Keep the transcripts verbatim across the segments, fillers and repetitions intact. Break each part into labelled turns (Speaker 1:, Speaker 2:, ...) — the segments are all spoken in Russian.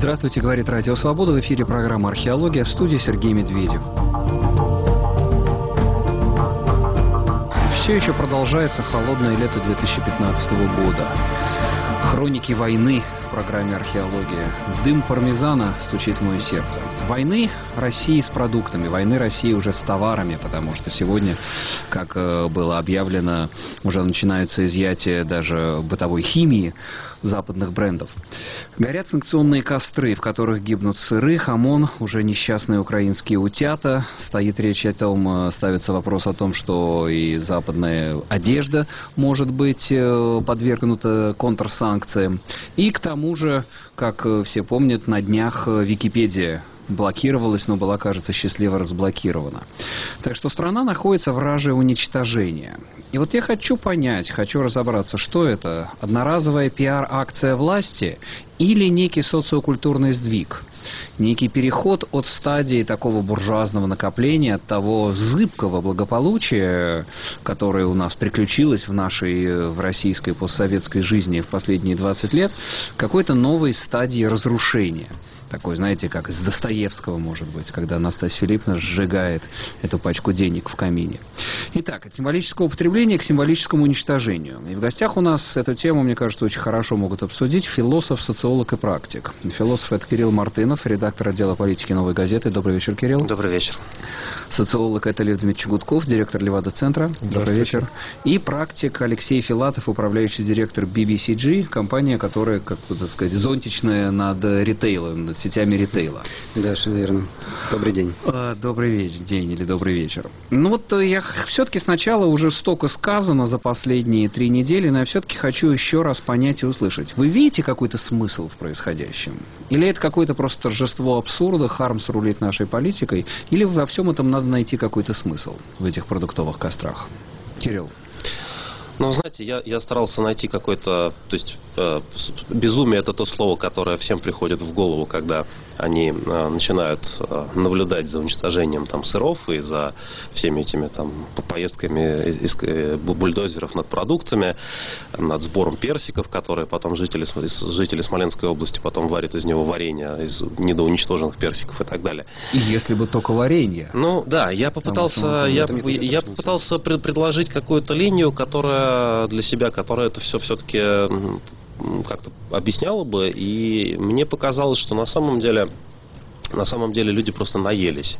Speaker 1: Здравствуйте, говорит Радио Свобода. В эфире программа «Археология», в студии Сергей Медведев. Все еще продолжается холодное лето две тысячи пятнадцатого года. Хроники войны в программе «Археология». Дым пармезана стучит в мое сердце. Войны России с продуктами, войны России уже с товарами, потому что сегодня, как было объявлено, уже начинаются изъятия даже бытовой химии западных брендов. Горят санкционные костры, в которых гибнут сыры, хамон, уже несчастные украинские утята. Стоит речь о том, ставится вопрос о том, что и западная одежда может быть подвергнута контрсанкциям. И к тому же, как все помнят, на днях Википедия блокировалась, но была, кажется, счастливо разблокирована. Так что страна находится в раже уничтожения. И вот я хочу понять, хочу разобраться, что это? Одноразовая пиар-акция власти или некий социокультурный сдвиг? Некий переход от стадии такого буржуазного накопления, от того зыбкого благополучия, которое у нас приключилось в нашей, в российской постсоветской жизни в последние двадцать лет, к какой-то новой стадии разрушения. Такой, знаете, как из Достоевского, может быть, когда Настасья Филипповна сжигает эту пачку денег в камине. Итак, от символического употребления к символическому уничтожению. И в гостях у нас эту тему, мне кажется, очень хорошо могут обсудить философ, социолог и практик. Философ — это Кирилл Мартынов, редактор отдела политики «Новой газеты». Добрый вечер, Кирилл. Добрый вечер. Социолог — это Лев Дмитриевич Гудков, директор Левада-центра. Добрый вечер. И практик Алексей Филатов, управляющий директор би би си джи, компания, которая, как бы, так сказать, зонтичная над ритейлом, над сетями ритейла.
Speaker 2: Да, все верно. Добрый день.
Speaker 1: А, добрый вечер, день или добрый вечер. Ну вот я все-таки сначала уже столько сказано за последние три недели, но я все-таки хочу еще раз понять и услышать. Вы видите какой-то смысл в происходящем? Или это какое-то просто торжество абсурда, Хармс рулит нашей политикой? Или во всем этом надо найти какой-то смысл в этих продуктовых кострах? Кирилл.
Speaker 3: Ну, знаете, я, я старался найти какой-то, то есть э, безумие — это то слово, которое всем приходит в голову, когда они э, начинают э, наблюдать за уничтожением там сыров и за всеми этими там поездками из, э, бульдозеров над продуктами, над сбором персиков, которые потом жители, жители Смоленской области потом варят из него варенье, из недоуничтоженных персиков и так далее.
Speaker 1: И если бы только варенье.
Speaker 3: Ну, да, я попытался, я, я попытался пред, предложить какую-то линию, которая для себя, которая это все все-таки как-то объясняла бы, и мне показалось, что на самом деле на самом деле люди просто наелись.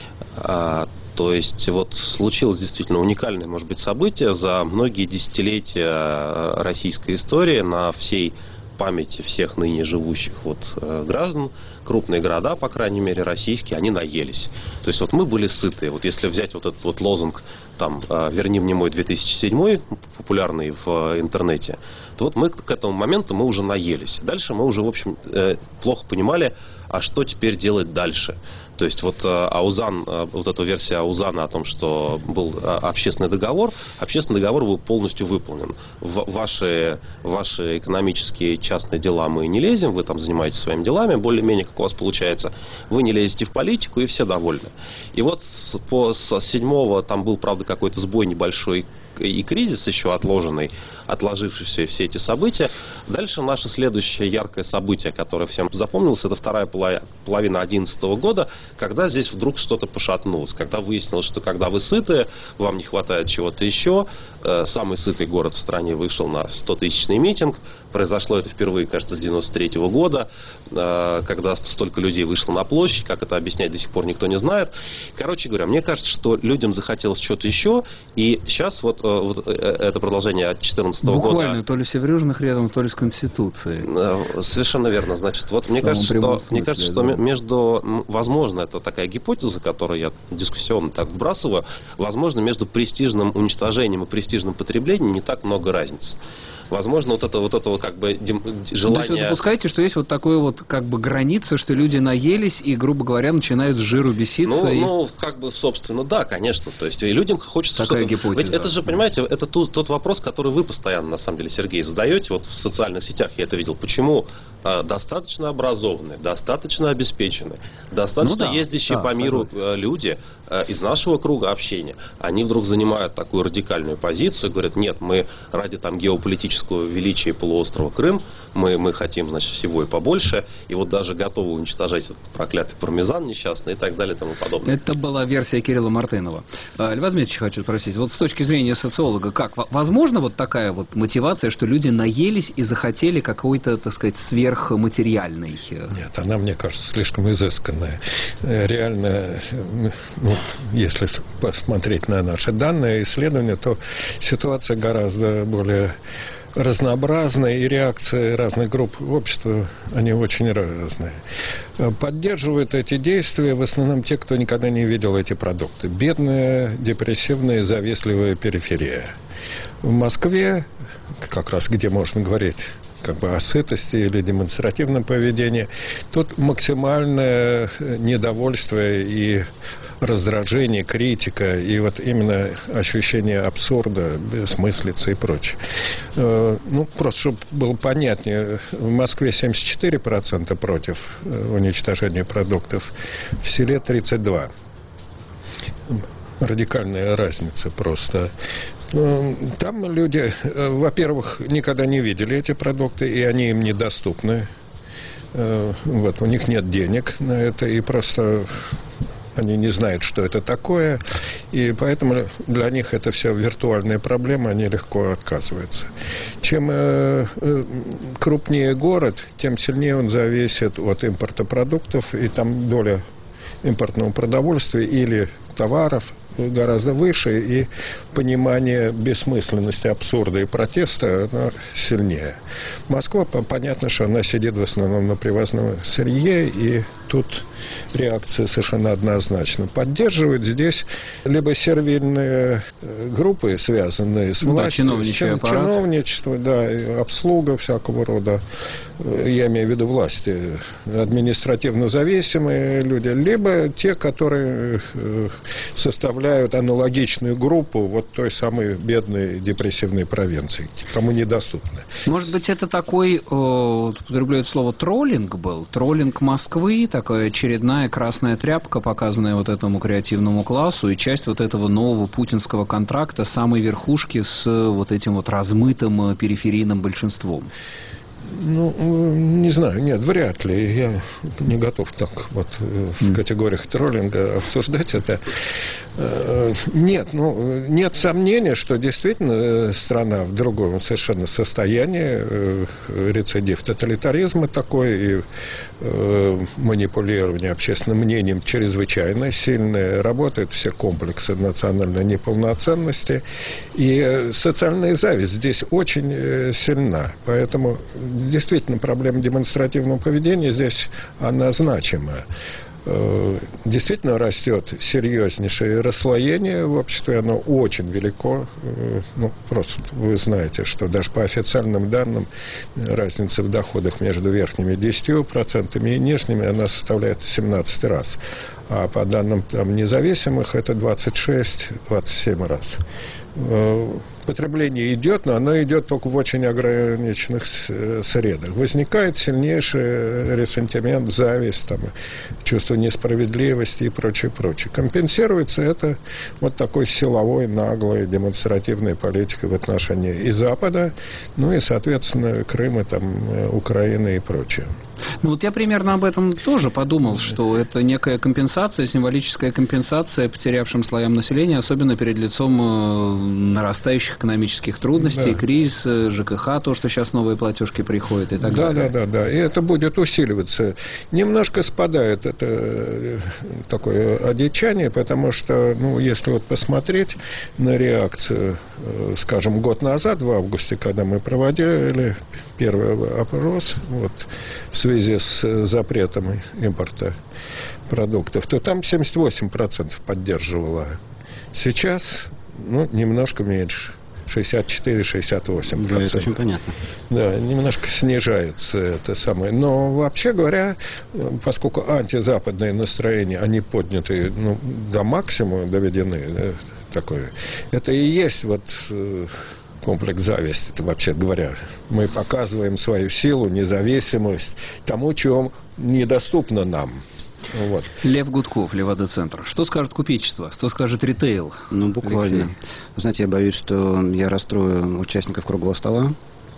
Speaker 3: А, то есть вот случилось действительно уникальное, может быть, событие за многие десятилетия российской истории на всей памяти всех ныне живущих вот, э, граждан, крупные города, по крайней мере, российские, они наелись. То есть вот мы были сыты. Вот если взять вот этот вот лозунг, там, э, «Верни мне мой две тысячи седьмой», популярный в э, интернете, то вот мы к этому моменту мы уже наелись. Дальше мы уже, в общем, э, плохо понимали, а что теперь делать дальше. То есть вот Аузан, вот эта версия Аузана о том, что был общественный договор, общественный договор был полностью выполнен. В ваши, ваши экономические частные дела мы не лезем, вы там занимаетесь своими делами, более-менее как у вас получается, вы не лезете в политику и все довольны. И вот с, по, с седьмого там был, правда, какой-то сбой небольшой и кризис еще отложенный, отложившийся все эти события. Дальше наше следующее яркое событие, которое всем запомнилось, это вторая половина две тысячи одиннадцатого года, когда здесь вдруг что-то пошатнулось, когда выяснилось, что когда вы сытые, вам не хватает чего-то еще. Э, самый сытый город в стране вышел на стотысячный митинг. Произошло это впервые, кажется, с девяносто третьего года, э, когда столько людей вышло на площадь. Как это объяснять, до сих пор никто не знает. Короче говоря, мне кажется, что людям захотелось что-то еще, и сейчас вот вот это продолжение от две тысячи четырнадцатого года.
Speaker 1: Буквально, то ли с Севрюжных рядом, то ли с Конституцией.
Speaker 3: Совершенно верно. Значит, вот мне кажется, что, смысле, мне кажется, что да. между, возможно, это такая гипотеза, которую я дискуссионно так вбрасываю, возможно, между престижным уничтожением и престижным потреблением не так много разницы. Возможно, вот это вот это вот как бы желание...
Speaker 1: То есть вы допускаете, что есть вот такое вот как бы граница, что люди наелись и, грубо говоря, начинают с жиру беситься?
Speaker 3: Ну,
Speaker 1: и...
Speaker 3: ну как бы, собственно, да, конечно. То есть и людям хочется
Speaker 1: такая
Speaker 3: что-то...
Speaker 1: гипотеза.
Speaker 3: Ведь это же, понимаете, это тот, тот вопрос, который вы постоянно, на самом деле, Сергей, задаете. Вот в социальных сетях я это видел. Почему э, достаточно образованные, достаточно обеспеченные, достаточно ну, да, ездящие да, по миру э, люди э, из нашего круга общения, они вдруг занимают такую радикальную позицию и говорят, нет, мы ради там геополитического геополитического величия полуострова Крым. Мы, мы хотим, значит, всего и побольше. И вот даже готовы уничтожать этот проклятый пармезан несчастный и так далее и тому подобное.
Speaker 1: Это была версия Кирилла Мартынова. Льва Дмитриевича хочу спросить. Вот с точки зрения социолога, как? Возможно вот такая вот мотивация, что люди наелись и захотели какой-то, так сказать, сверхматериальный?
Speaker 4: Нет, она, мне кажется, слишком изысканная. Реально, ну, если посмотреть на наши данные, исследования, то ситуация гораздо более разнообразная, и реакции разных групп общества, они очень разные. Поддерживают эти действия в основном те, кто никогда не видел эти продукты. Бедная, депрессивная, завистливая периферия. В Москве, как раз где можно говорить как бы о сытости или демонстративном поведении, тут максимальное недовольство и раздражение, критика, и вот именно ощущение абсурда, бессмыслицы и прочее. Ну, просто, чтобы было понятнее, в Москве семьдесят четыре процента против уничтожения продуктов, в селе тридцать два процента. Радикальная разница просто. Там люди, во-первых, никогда не видели эти продукты, и они им недоступны. Вот, у них нет денег на это, и просто они не знают, что это такое, и поэтому для них это все виртуальная проблема, они легко отказываются. Чем э, крупнее город, тем сильнее он зависит от импорта продуктов, и там доля импортного продовольствия или товаров гораздо выше, и понимание бессмысленности, абсурда и протеста оно сильнее. Москва, понятно, что она сидит в основном на привозном сырье, и тут реакция совершенно однозначна. Поддерживают здесь либо сервильные группы, связанные с властью,
Speaker 1: да, чин,
Speaker 4: чиновничество, да, обслуга всякого рода, я имею в виду власти, административно зависимые люди, либо те, которые составляют аналогичную группу вот той самой бедной депрессивной провинции, кому недоступны.
Speaker 1: Может быть, это такой, употребляют слово, троллинг был? Троллинг Москвы, такая очередная красная тряпка, показанная вот этому креативному классу, и часть вот этого нового путинского контракта самой верхушки с вот этим вот размытым периферийным большинством.
Speaker 4: Ну, не знаю, нет, вряд ли. Я не готов так вот в категориях троллинга обсуждать это. Нет, ну, нет сомнения, что действительно страна в другом совершенно состоянии, рецидив тоталитаризма такой, и манипулирование общественным мнением чрезвычайно сильное, работают все комплексы национальной неполноценности, и социальная зависть здесь очень сильна, поэтому действительно проблема демонстративного поведения здесь она значима. Действительно растет серьезнейшее расслоение в обществе, оно очень велико. Ну, просто вы знаете, что даже по официальным данным разница в доходах между верхними десятью процентами и нижними она составляет семнадцать раз. А по данным там, независимых это двадцать шесть - двадцать семь раз. Потребление идет, но оно идет только в очень ограниченных средах. Возникает сильнейший ресентимент, зависть, там, чувство несправедливости и прочее, прочее. Компенсируется это вот такой силовой, наглой, демонстративной политикой в отношении и Запада, ну и, соответственно, Крыма, там, Украины и прочее.
Speaker 1: Ну вот я примерно об этом тоже подумал, что это некая компенсация, символическая компенсация потерявшим слоям населения, особенно перед лицом нарастающих экономических трудностей, да. Кризис, ЖКХ, то, что сейчас новые платежки приходят и так
Speaker 4: да,
Speaker 1: далее.
Speaker 4: Да, да, да, и это будет усиливаться. Немножко спадает это такое одичание, потому что, ну, если вот посмотреть на реакцию, скажем, год назад, в августе, когда мы проводили первый опрос, вот, в связи с запретом импорта продуктов, то там семьдесят восемь процентов поддерживало. Сейчас, ну, немножко меньше. шестьдесят четыре - шестьдесят восемь процентов.
Speaker 2: Да, это очень понятно.
Speaker 4: Да, немножко снижается это самое. Но вообще говоря, поскольку антизападные настроения, они подняты, ну, до максимума доведены, да, такое, это и есть вот комплекс зависти, это вообще говоря. Мы показываем свою силу, независимость тому, чего недоступно нам. Вот.
Speaker 1: Лев Гудков, Левада-центр. Что скажет купечество? Что скажет ритейл?
Speaker 2: Ну, буквально. Алексей? Знаете, я боюсь, что я расстрою участников круглого стола.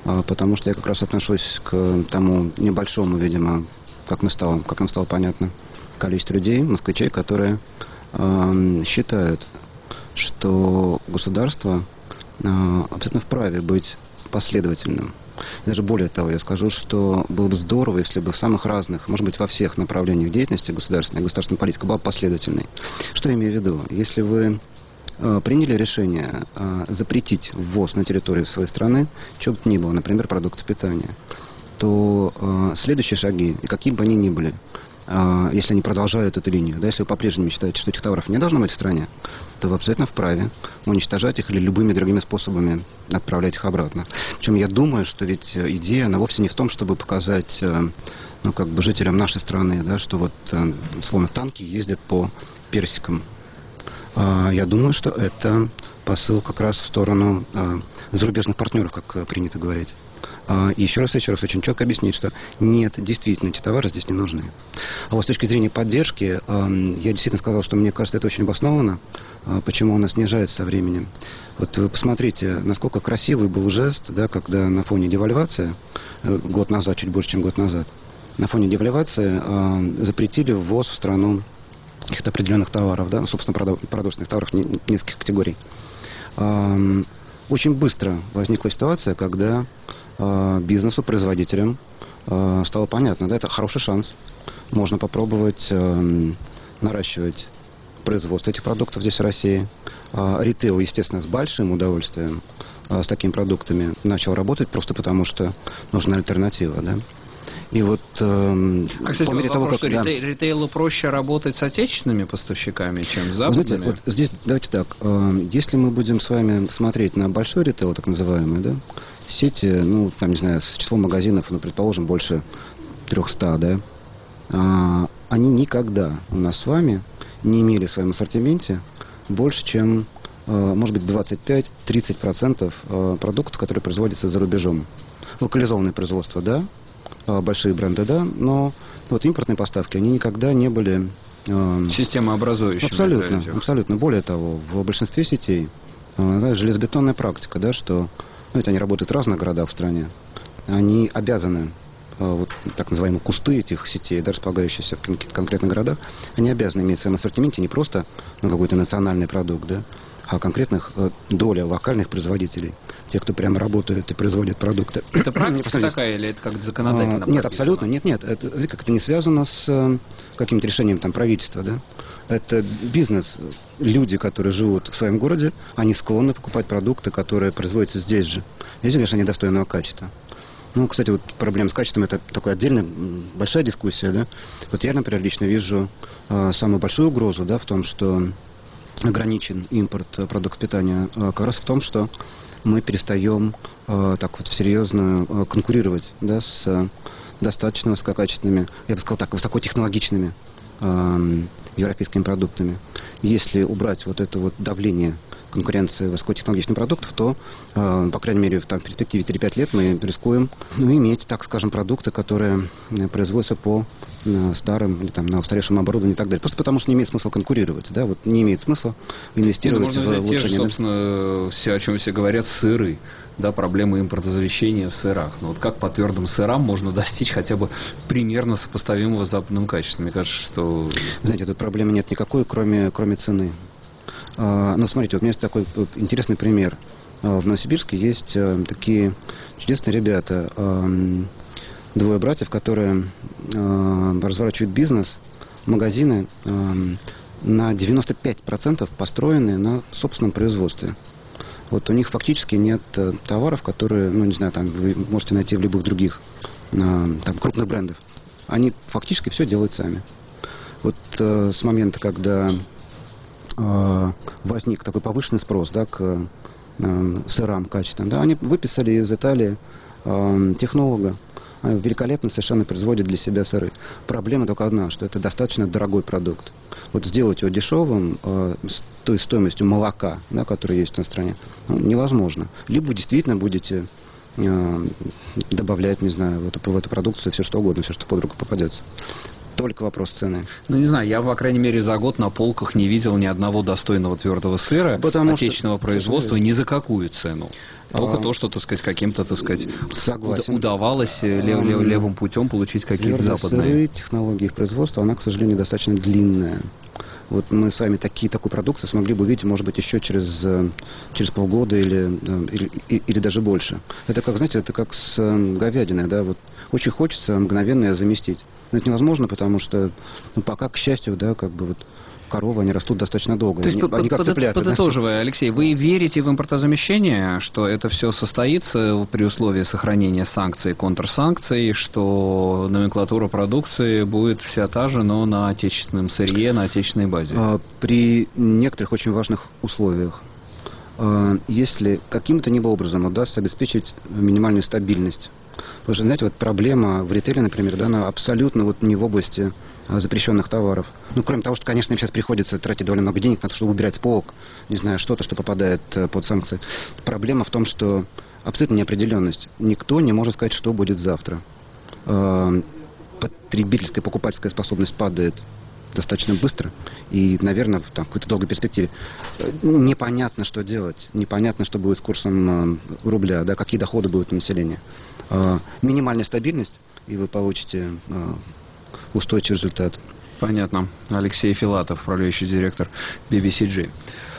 Speaker 2: потому что я как раз отношусь к тому небольшому, видимо, как, мы стало, как нам стало понятно, количеству людей, москвичей, которые э, считают, что государство э, абсолютно вправе быть последовательным. Даже более того, я скажу, что было бы здорово, если бы в самых разных, может быть, во всех направлениях деятельности государственной, государственная политика была последовательной. Что я имею в виду? Если вы э, приняли решение э, запретить ввоз на территорию своей страны, чего бы то ни было, например, продуктов питания, то э, следующие шаги, и какие бы они ни были, э, если они продолжают эту линию, да, если вы по-прежнему считаете, что этих товаров не должно быть в стране, то вы абсолютно вправе уничтожать их или любыми другими способами отправлять их обратно. Причем я думаю, что ведь идея, она вовсе не в том, чтобы показать, э, ну, как бы жителям нашей страны, да, что вот, э, условно, танки ездят по персикам. Э, я думаю, что это посыл как раз в сторону э, зарубежных партнеров, как принято говорить. И еще раз, еще раз очень четко объяснить, что нет, действительно, эти товары здесь не нужны. А вот с точки зрения поддержки, я действительно сказал, что мне кажется, это очень обоснованно, почему она снижается со временем. Вот вы посмотрите, насколько красивый был жест, да, когда на фоне девальвации, год назад, чуть больше, чем год назад, на фоне девальвации запретили ввоз в страну каких-то определенных товаров, да, собственно, продовольственных товаров нескольких категорий. Очень быстро возникла ситуация, когда э, бизнесу, производителям э, стало понятно, да, это хороший шанс. Можно попробовать э, наращивать производство этих продуктов здесь в России. Э, ритейл, естественно, с большим удовольствием э, с такими продуктами начал работать, просто потому что нужна альтернатива, да. И вот э,
Speaker 1: а, кстати,
Speaker 2: по мере того,
Speaker 1: вопрос,
Speaker 2: как...
Speaker 1: что
Speaker 2: Да.
Speaker 1: ритейлу проще работать с отечественными поставщиками, чем с западными?
Speaker 2: Знаете, вот здесь, давайте так, э, если мы будем с вами смотреть на большой ритейл, так называемый, да, сети, ну, там, не знаю, с числом магазинов, ну, предположим, больше трехсот, да, э, они никогда у нас с вами не имели в своем ассортименте больше, чем, э, может быть, двадцать пять - тридцать процентов э, продуктов, которые производятся за рубежом. Локализованное производство, да, большие бренды, да, но вот импортные поставки, они никогда не были... Э,
Speaker 1: системообразующими.
Speaker 2: Абсолютно, абсолютно. Более того, в большинстве сетей э, железобетонная практика, да, что, ну, это они работают в разных городах в стране, они обязаны, э, вот так называемые кусты этих сетей, да, располагающиеся в каких-то конкретных городах, они обязаны иметь в своем ассортименте не просто, ну, какой-то национальный продукт, да, а конкретных э, доля локальных производителей, те, кто прямо работают и производят продукты.
Speaker 1: Это практика такая или это как-то законодательно?
Speaker 2: А, нет, абсолютно, нет, нет. Это, как это не связано с э, каким-то решением там правительства, да? Это бизнес. Люди, которые живут в своем городе, они склонны покупать продукты, которые производятся здесь же. Если, конечно, они достойного качества. Ну, кстати, вот проблема с качеством — это такая отдельная большая дискуссия, да? Вот я, например, лично вижу э, самую большую угрозу, да, в том, что ограничен импорт продуктов питания, как раз в том, что мы перестаем э, так вот серьезно э, конкурировать, да, с э, достаточно высококачественными, я бы сказал так, высокотехнологичными э, европейскими продуктами. Если убрать вот это вот давление конкуренции высокотехнологичных продуктов, то, э, по крайней мере, в, там, в перспективе три-пять лет мы рискуем, ну, иметь, так скажем, продукты, которые производятся по э, старым или там, на устаревшем оборудовании и так далее. Просто потому что не имеет смысла конкурировать. Да? Вот не имеет смысла инвестировать
Speaker 1: ну,
Speaker 2: в
Speaker 1: улучшение. Те же,
Speaker 2: собственно,
Speaker 1: все, о чем все говорят, сыры. Да, проблемы импортозамещения в сырах. Но вот как по твердым сырам можно достичь хотя бы примерно сопоставимого с западным качеством? Мне кажется, что...
Speaker 2: Знаете, тут проблемы нет никакой, кроме, кроме цены. Но смотрите, вот у меня есть такой интересный пример. В Новосибирске есть такие чудесные ребята, двое братьев, которые разворачивают бизнес, магазины на девяносто пять процентов построены на собственном производстве. Вот у них фактически нет товаров, которые, ну не знаю, там вы можете найти в любых других там, крупных брендов. Они фактически все делают сами. Вот с момента, когда возник такой повышенный спрос, да, к э, сырам качественным, да, они выписали из Италии э, технолога, великолепно совершенно производит для себя сыры. Проблема только одна, что это достаточно дорогой продукт. Вот сделать его дешевым, э, с той стоимостью молока, да, которая есть в стране, ну, невозможно. Либо вы действительно будете э, добавлять, не знаю, в эту, в эту продукцию все что угодно, все, что под руку попадется. только вопрос цены.
Speaker 1: Ну, не знаю, я, по крайней мере, за год на полках не видел ни одного достойного твердого сыра Потому отечественного что... производства ни за какую цену. Только а... то, что, так сказать, каким-то, так сказать,
Speaker 2: Согласен.
Speaker 1: удавалось лев, лев, левым путем получить какие-то западные.
Speaker 2: Сыры, технологии их производства, она, к сожалению, достаточно длинная. Вот мы с вами такие, такую продукцию смогли бы увидеть, может быть, еще через, через полгода или, или, или даже больше. Это как, знаете, это как с говядиной, да, вот очень хочется мгновенно ее заместить. Но это невозможно, потому что, ну, пока, к счастью, да, как бы вот коровы, они растут достаточно долго.
Speaker 1: То есть,
Speaker 2: они,
Speaker 1: под,
Speaker 2: они как
Speaker 1: под,
Speaker 2: цыплята,
Speaker 1: подытоживая,
Speaker 2: да?
Speaker 1: Алексей, вы верите в импортозамещение, что это все состоится при условии сохранения санкций и контрсанкций, что номенклатура продукции будет вся та же, но на отечественном сырье, на отечественной базе?
Speaker 2: А, при некоторых очень важных условиях. А, если каким-то либо образом удастся обеспечить минимальную стабильность. Потому что, знаете, вот проблема в ритейле, например, да, она абсолютно вот не в области а, запрещенных товаров. Ну, кроме того, что, конечно, им сейчас приходится тратить довольно много денег на то, чтобы убирать с полок, не знаю, что-то, что попадает а, под санкции. Проблема в том, что абсолютно неопределенность. Никто не может сказать, что будет завтра. А, потребительская, покупательская способность падает достаточно быстро и, наверное, в там, какой-то долгой перспективе. Непонятно, что делать. Непонятно, что будет с курсом э, рубля, да, какие доходы будут у населения. Э, минимальная стабильность, и вы получите э, устойчивый результат.
Speaker 1: Понятно. Алексей Филатов, управляющий директор би би си джи.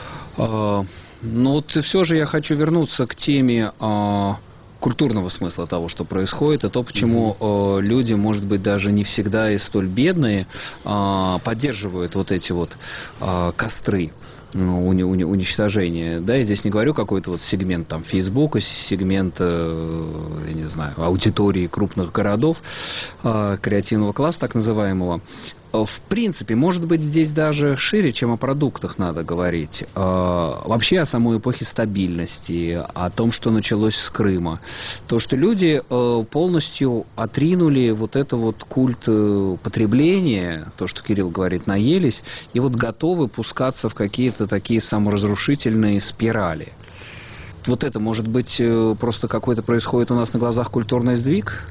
Speaker 1: Э, ну вот все же я хочу вернуться к теме э, культурного смысла того, что происходит, и то, почему mm-hmm. э, люди, может быть, даже не всегда и столь бедные, э, поддерживают вот эти вот э, костры уни- уни- уничтожения. Да, я здесь не говорю какой-то вот сегмент там Фейсбука, сегмент, э, я не знаю, аудитории крупных городов, э, креативного класса так называемого. В принципе, может быть, здесь даже шире, чем о продуктах надо говорить. Вообще о самой эпохе стабильности, о том, что началось с Крыма. То, что люди полностью отринули вот это вот культ потребления, то, что Кирилл говорит, наелись, и вот готовы пускаться в какие-то такие саморазрушительные спирали. Вот это, может быть, просто какой-то происходит у нас на глазах культурный сдвиг?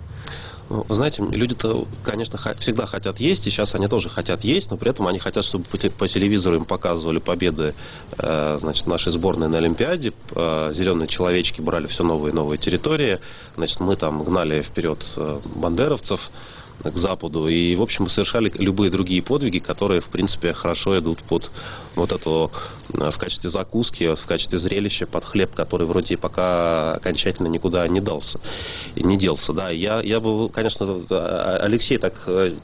Speaker 3: Вы знаете, люди-то, конечно, всегда хотят есть, и сейчас они тоже хотят есть, но при этом они хотят, чтобы по телевизору им показывали победы, значит, нашей сборной на Олимпиаде, зеленые человечки брали все новые и новые территории, значит, мы там гнали вперед бандеровцев к Западу, и, в общем, совершали любые другие подвиги, которые, в принципе, хорошо идут под вот эту, в качестве закуски, в качестве зрелища, под хлеб, который вроде и пока окончательно никуда не дался, не делся, да. Я, я бы, конечно, Алексей так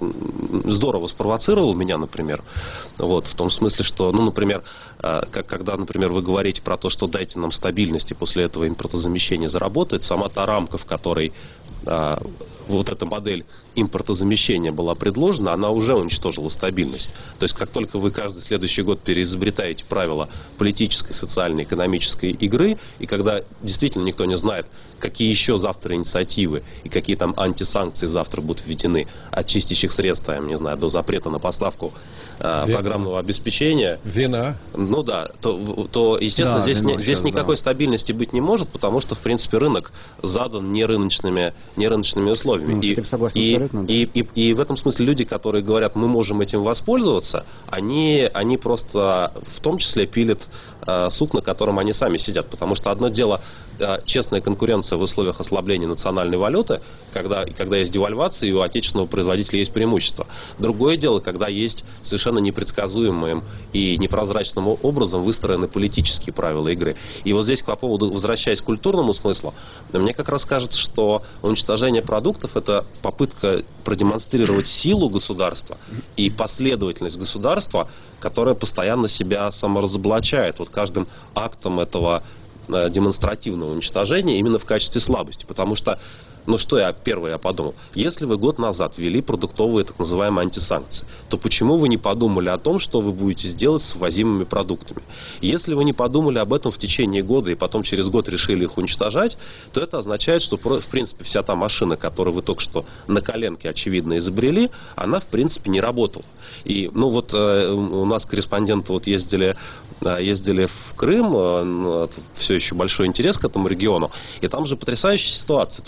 Speaker 3: здорово спровоцировал меня, например, вот, в том смысле, что, ну, например, как, когда, например, вы говорите про то, что дайте нам стабильность, и после этого импортозамещение заработает, сама та рамка, в которой а, вот эта модель импортозамещения была предложена, она уже уничтожила стабильность. То есть, как только вы каждый следующий год переизобретаете правила политической, социальной, экономической игры, и когда действительно никто не знает, какие еще завтра инициативы и какие там антисанкции завтра будут введены, от чистящих средств, я не знаю, до запрета на поставку а, программного обеспечения.
Speaker 4: Вина.
Speaker 3: Ну да, то, то естественно, да, здесь, не, здесь сейчас, никакой да. стабильности быть не может, потому что, в принципе, рынок задан нерыночными, нерыночными условиями. Ну, и, и, и, и, и в этом смысле люди, которые говорят, мы можем этим воспользоваться, они, они просто в том числе пилят э, сук, на котором они сами сидят. Потому что одно дело э, честная конкуренция в условиях ослабления национальной валюты, когда, когда есть девальвация, и у отечественного производителя есть преимущество. Другое дело, когда есть совершенно непредсказуемым и непрозрачным образом выстроены политические правила игры. И вот здесь, по поводу, возвращаясь к культурному смыслу, мне как раз кажется, что уничтожение продуктов — это попытка продемонстрировать силу государства и последовательность государства, которая постоянно себя саморазоблачает вот каждым актом этого э, демонстративного уничтожения именно в качестве слабости. Потому что, ну что я первое я подумал, если вы год назад ввели продуктовые так называемые антисанкции, то почему вы не подумали о том, что вы будете сделать с ввозимыми продуктами? Если вы не подумали об этом в течение года и потом через год решили их уничтожать, то это означает, что в принципе вся та машина, которую вы только что на коленке очевидно изобрели, она в принципе не работала. И ну вот э, у нас корреспонденты вот ездили, э, ездили в Крым, э, все еще большой интерес к этому региону, и там же потрясающая ситуация. Туда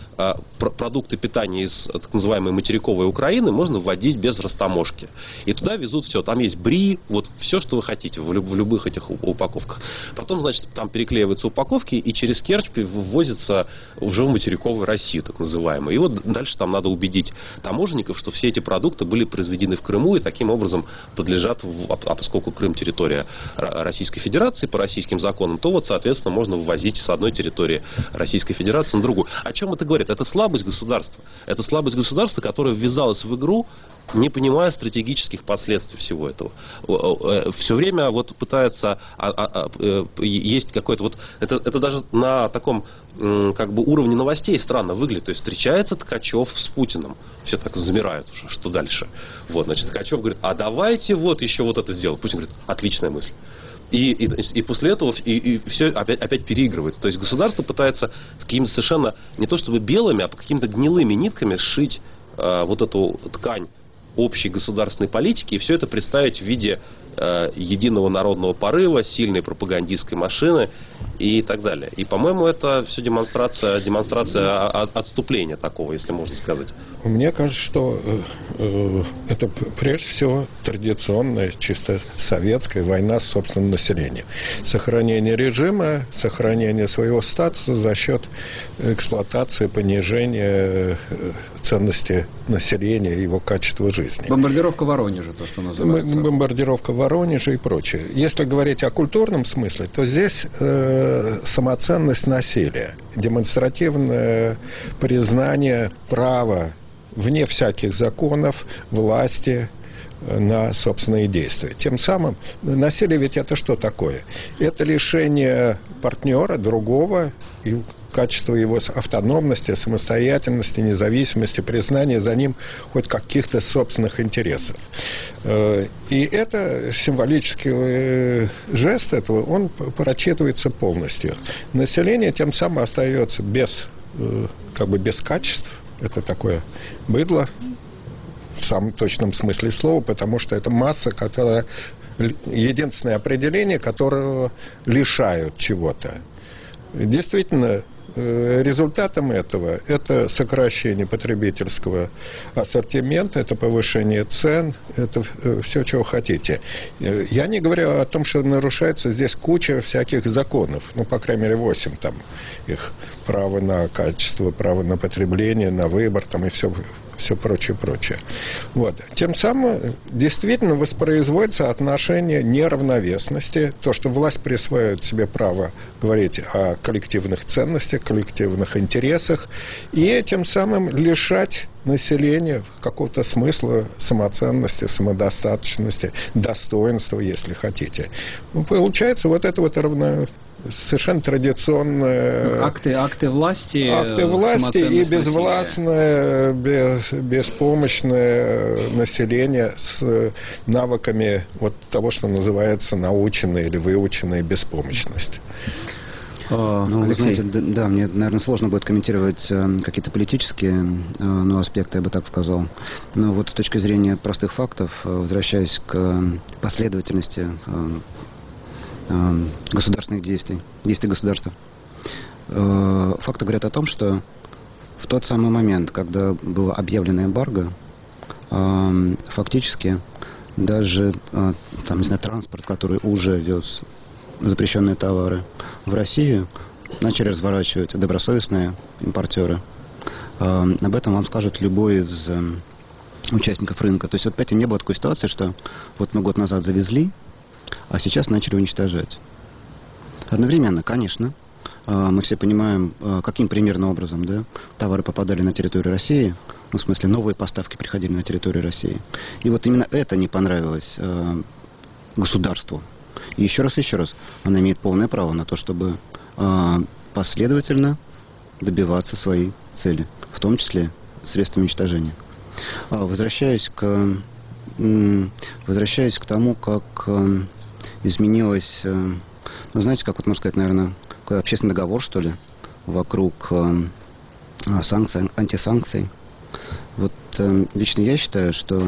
Speaker 3: а, пр- продукты питания из так называемой материковой Украины можно вводить без растаможки. И туда везут все. Там есть бри, вот все, что вы хотите в, люб- в любых этих упаковках. Потом, значит, там переклеиваются упаковки, и через Керчь ввозится уже в материковую Россию, так называемую. И вот дальше там надо убедить таможенников, что все эти продукты были произведены в Крыму и таким образом подлежат, в, а поскольку Крым территория Российской Федерации по российским законам, то вот, соответственно, можно ввозить с одной территории Российской Федерации на другую. О чем это говорит? Это слабость государства. Это слабость государства, которое ввязалось в игру, не понимая стратегических последствий всего этого. Все время вот пытается, а, а, а, есть какой-то вот, это, это даже на таком как бы уровне новостей странно выглядит. То есть встречается Ткачев с Путиным. Все так замирают уже, что дальше. Вот, значит, Ткачев говорит, а давайте вот еще вот это сделаем. Путин говорит, отличная мысль. И, и, и после этого и, и все опять, опять переигрывается. То есть государство пытается какими-то совершенно не то чтобы белыми, а по какими-то гнилыми нитками сшить э, вот эту ткань общей государственной политики и все это представить в виде э, единого народного порыва, сильной пропагандистской машины и так далее. И, по-моему, это все демонстрация, демонстрация отступления такого, если можно сказать.
Speaker 4: Мне кажется, что э, это прежде всего традиционная, чисто советская война с собственным населением. Сохранение режима, сохранение своего статуса за счет эксплуатации, понижения ценности населения, его качества жизни.
Speaker 1: Бомбардировка Воронежа, то, что называется.
Speaker 4: Бомбардировка Воронежа и прочее. Если говорить о культурном смысле, то здесь э, самоценность насилия, демонстративное признание права вне всяких законов, власти на собственные действия. Тем самым насилие ведь это что такое? Это лишение партнера, другого, и качество его автономности, самостоятельности, независимости, признания за ним хоть каких-то собственных интересов. И это символический жест этого, он прочитывается полностью. Население тем самым остается без, как бы без качеств. Это такое быдло, в самом точном смысле слова, потому что это масса, которая единственное определение, которого лишают чего-то. Действительно, результатом этого это сокращение потребительского ассортимента, это повышение цен, это все, чего хотите. Я не говорю о том, что нарушается здесь куча всяких законов, ну, по крайней мере, восемь там их: право на качество, право на потребление, на выбор там и все, все прочее, прочее. Вот. Тем самым действительно воспроизводится отношение неравновесности, то, что власть присваивает себе право говорить о коллективных ценностях, коллективных интересах, и тем самым лишать населения какого-то смысла, самоценности, самодостаточности, достоинства, если хотите. Получается вот это вот равно... совершенно традиционные
Speaker 1: акты, акты власти,
Speaker 4: акты власти и безвластное, без, беспомощное население с навыками вот того, что называется наученная или выученная беспомощность.
Speaker 2: Ну, вы знаете, да, мне, наверное, сложно будет комментировать э, какие-то политические э, ну, аспекты, я бы так сказал. Но вот с точки зрения простых фактов, э, возвращаясь к э, последовательности э, э, государственных действий, действий государства, э, факты говорят о том, что в тот самый момент, когда было объявлено эмбарго, э, фактически даже э, там, не знаю, транспорт, который уже вез запрещенные товары в Россию, начали разворачивать добросовестные импортеры. Э, об этом вам скажет любой из э, участников рынка. То есть вот опять не было такой ситуации, что вот мы год назад завезли, а сейчас начали уничтожать. Одновременно, конечно, э, мы все понимаем, э, каким примерно образом, да, товары попадали на территорию России, ну, в смысле, новые поставки приходили на территорию России. И вот именно это не понравилось э, государству. И еще раз, еще раз, она имеет полное право на то, чтобы э, последовательно добиваться своей цели, в том числе средствами уничтожения. А, возвращаясь к, м, возвращаясь к тому, как э, изменилось, э, ну, знаете, как вот можно сказать, наверное, какой общественный договор, что ли, вокруг э, санкций, антисанкций. Вот э, лично я считаю, что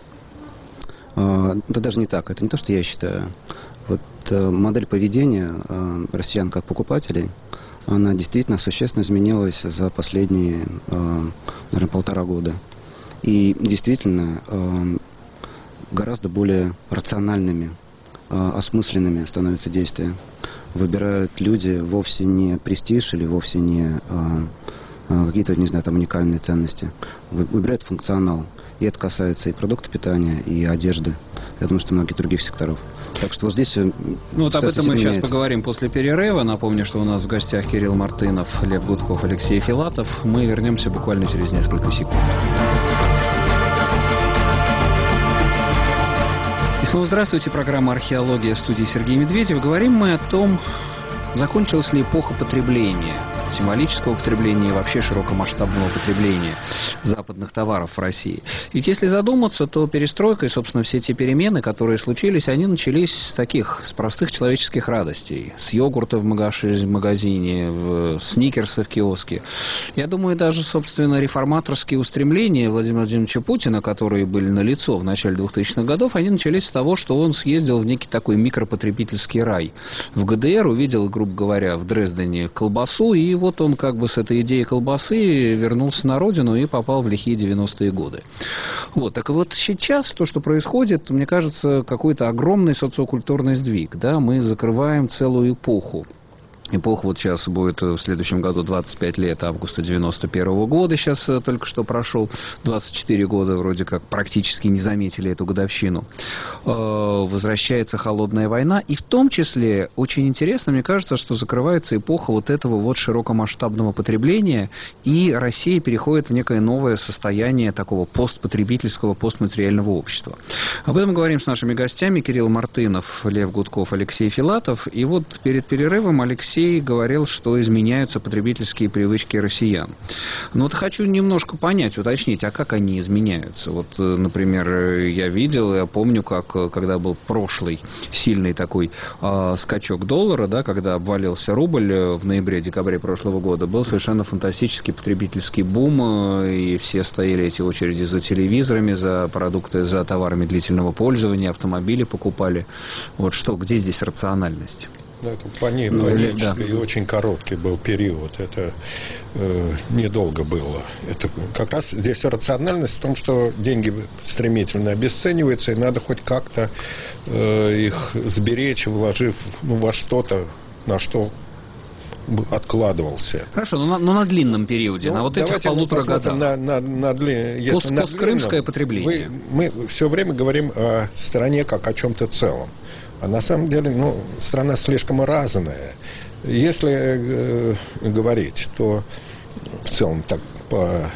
Speaker 2: э, это даже не так, это не то, что я считаю. Вот э, модель поведения э, россиян как покупателей, она действительно существенно изменилась за последние, наверное, полтора года. И действительно гораздо более рациональными, осмысленными становятся действия. Выбирают люди вовсе не престиж или вовсе не какие-то, не знаю, там уникальные ценности. Выбирают функционал. И это касается и продукта питания, и одежды. Я думаю, что многих других секторов. Так что вот здесь...
Speaker 1: Ну вот об этом мы сейчас меняется. Поговорим после перерыва. Напомню, что у нас в гостях Кирилл Мартынов, Лев Гудков, Алексей Филатов. Мы вернемся буквально через несколько секунд. И снова здравствуйте. Программа «Археология», в студии Сергей Медведев. Говорим мы о том, закончилась ли эпоха потребления, символического потребления и вообще широкомасштабного потребления западных товаров в России. Ведь если задуматься, то перестройка и, собственно, все те перемены, которые случились, они начались с таких, с простых человеческих радостей. С йогурта в магазине, в сникерса в киоске. Я думаю, даже, собственно, реформаторские устремления Владимира Владимировича Путина, которые были налицо в начале двухтысячных годов, они начались с того, что он съездил в некий такой микропотребительский рай. В ГДР увидел, грубо говоря, в Дрездене колбасу, и вот он как бы с этой идеей колбасы вернулся на родину и попал в лихие девяностые годы. Вот, так вот сейчас то, что происходит, мне кажется, какой-то огромный социокультурный сдвиг. Да? Мы закрываем целую эпоху. Эпоха вот сейчас будет в следующем году двадцать пять лет, августа девяносто первого года, сейчас только что прошел, двадцать четыре года вроде как практически не заметили эту годовщину. Возвращается холодная война, и в том числе очень интересно, мне кажется, что закрывается эпоха вот этого вот широкомасштабного потребления, и Россия переходит в некое новое состояние такого постпотребительского, постматериального общества. Об этом говорим с нашими гостями: Кирилл Мартынов, Лев Гудков, Алексей Филатов. И вот перед перерывом Алексей говорил, что изменяются потребительские привычки россиян. Но вот хочу немножко понять, уточнить, а как они изменяются? Вот, например, я видел, я помню, как когда был прошлый сильный такой э, скачок доллара, да, когда обвалился рубль в ноябре-декабре прошлого года, был совершенно фантастический потребительский бум, и все стояли эти очереди за телевизорами, за продукты, за товарами длительного пользования, автомобили покупали. Вот что, где здесь рациональность?
Speaker 4: Ну, это панический, да, и очень короткий был период. Это э, недолго было. Это как раз здесь рациональность в том, что деньги стремительно обесцениваются, и надо хоть как-то э, их сберечь, вложив ну, во что-то, на что откладывался.
Speaker 1: Хорошо, но на, но на длинном периоде, ну, на вот этих полутора годах.
Speaker 4: На, на, на, на, Пост, на
Speaker 1: посткрымское потребление.
Speaker 4: Вы, мы все время говорим о стране как о чем-то целом. А на самом деле, ну, страна слишком разная. Если э, говорить, то в целом так по,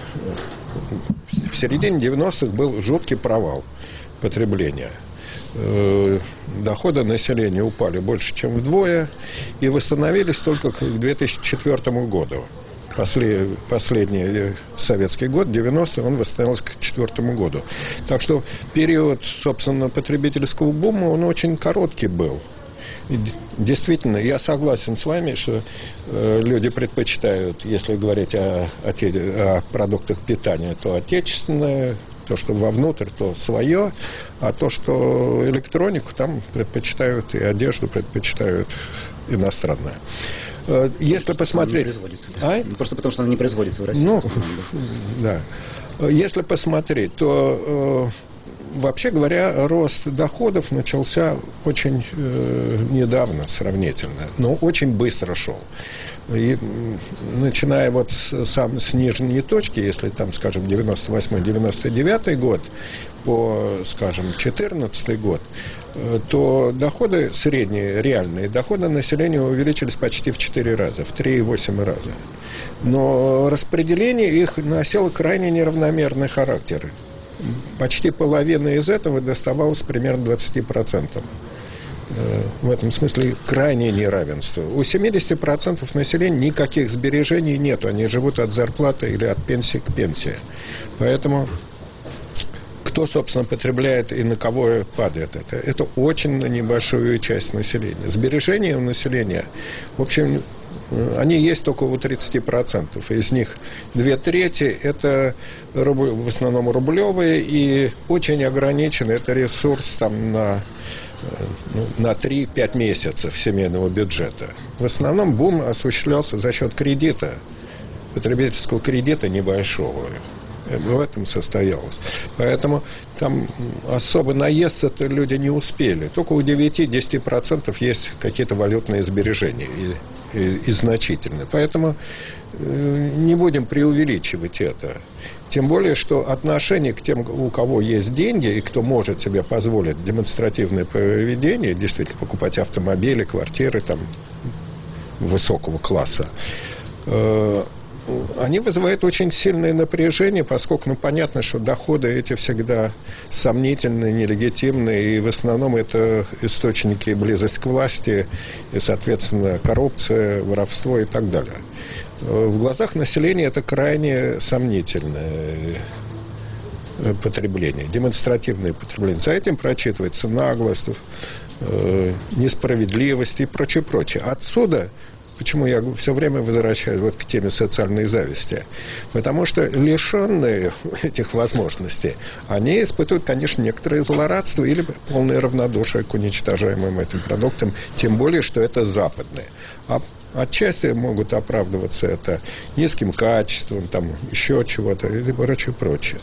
Speaker 4: в середине девяностых был жуткий провал потребления. Э, доходы населения упали больше, чем вдвое, и восстановились только к две тысячи четвёртому году. После, последний советский год, девяностый, он восстановился к две тысячи четвёртому году. Так что период, собственно, потребительского бума, он очень короткий был. И действительно, я согласен с вами, что э, люди предпочитают, если говорить о, о, о продуктах питания, то отечественное, то, что вовнутрь, то свое, а то, что электронику, там предпочитают и одежду предпочитают иностранное. Если посмотреть...
Speaker 2: А? Просто потому, что она не производится в России.
Speaker 4: Ну, да. Если посмотреть, то, э, вообще говоря, рост доходов начался очень э, недавно, сравнительно, но очень быстро шел. И, начиная вот с, сам, с нижней точки, если там, скажем, девяносто восьмой девяносто девятый год по, скажем, четырнадцатый год, то доходы средние, реальные доходы населения увеличились почти в четыре раза, в три и восемь раза. Но распределение их носило крайне неравномерный характер. Почти половина из этого доставалась примерно двадцати процентам. В этом смысле крайнее неравенство. У семидесяти процентов населения никаких сбережений нет. Они живут от зарплаты или от пенсии к пенсии. Поэтому кто, собственно, потребляет и на кого падает это? Это очень на небольшую часть населения. Сбережения у населения, в общем, они есть только у тридцати процентов. Из них две трети это в основном рублевые, и очень ограниченный это ресурс там на ну, на три-пять месяцев семейного бюджета. В основном бум осуществлялся за счет кредита, потребительского кредита небольшого. В этом состоялось. Поэтому там особо наесться-то люди не успели. Только у девяти-десяти процентов есть какие-то валютные сбережения и, и, и значительные. Поэтому э, не будем преувеличивать это. Тем более, что отношение к тем, у кого есть деньги и кто может себе позволить демонстративное поведение, действительно покупать автомобили, квартиры там, высокого класса, э, они вызывают очень сильное напряжение, поскольку, ну, понятно, что доходы эти всегда сомнительные, нелегитимные, и в основном это источники близость к власти, и, соответственно, коррупция, воровство и так далее. В глазах населения это крайне сомнительное потребление, демонстративное потребление. За этим прочитывается наглость, несправедливость и прочее, прочее. Отсюда... Почему я все время возвращаюсь вот к теме социальной зависти? Потому что лишенные этих возможностей, они испытывают, конечно, некоторое злорадство или полное равнодушие к уничтожаемым этим продуктам, тем более, что это западные. А отчасти могут оправдываться это низким качеством, там, еще чего-то и прочее, прочее.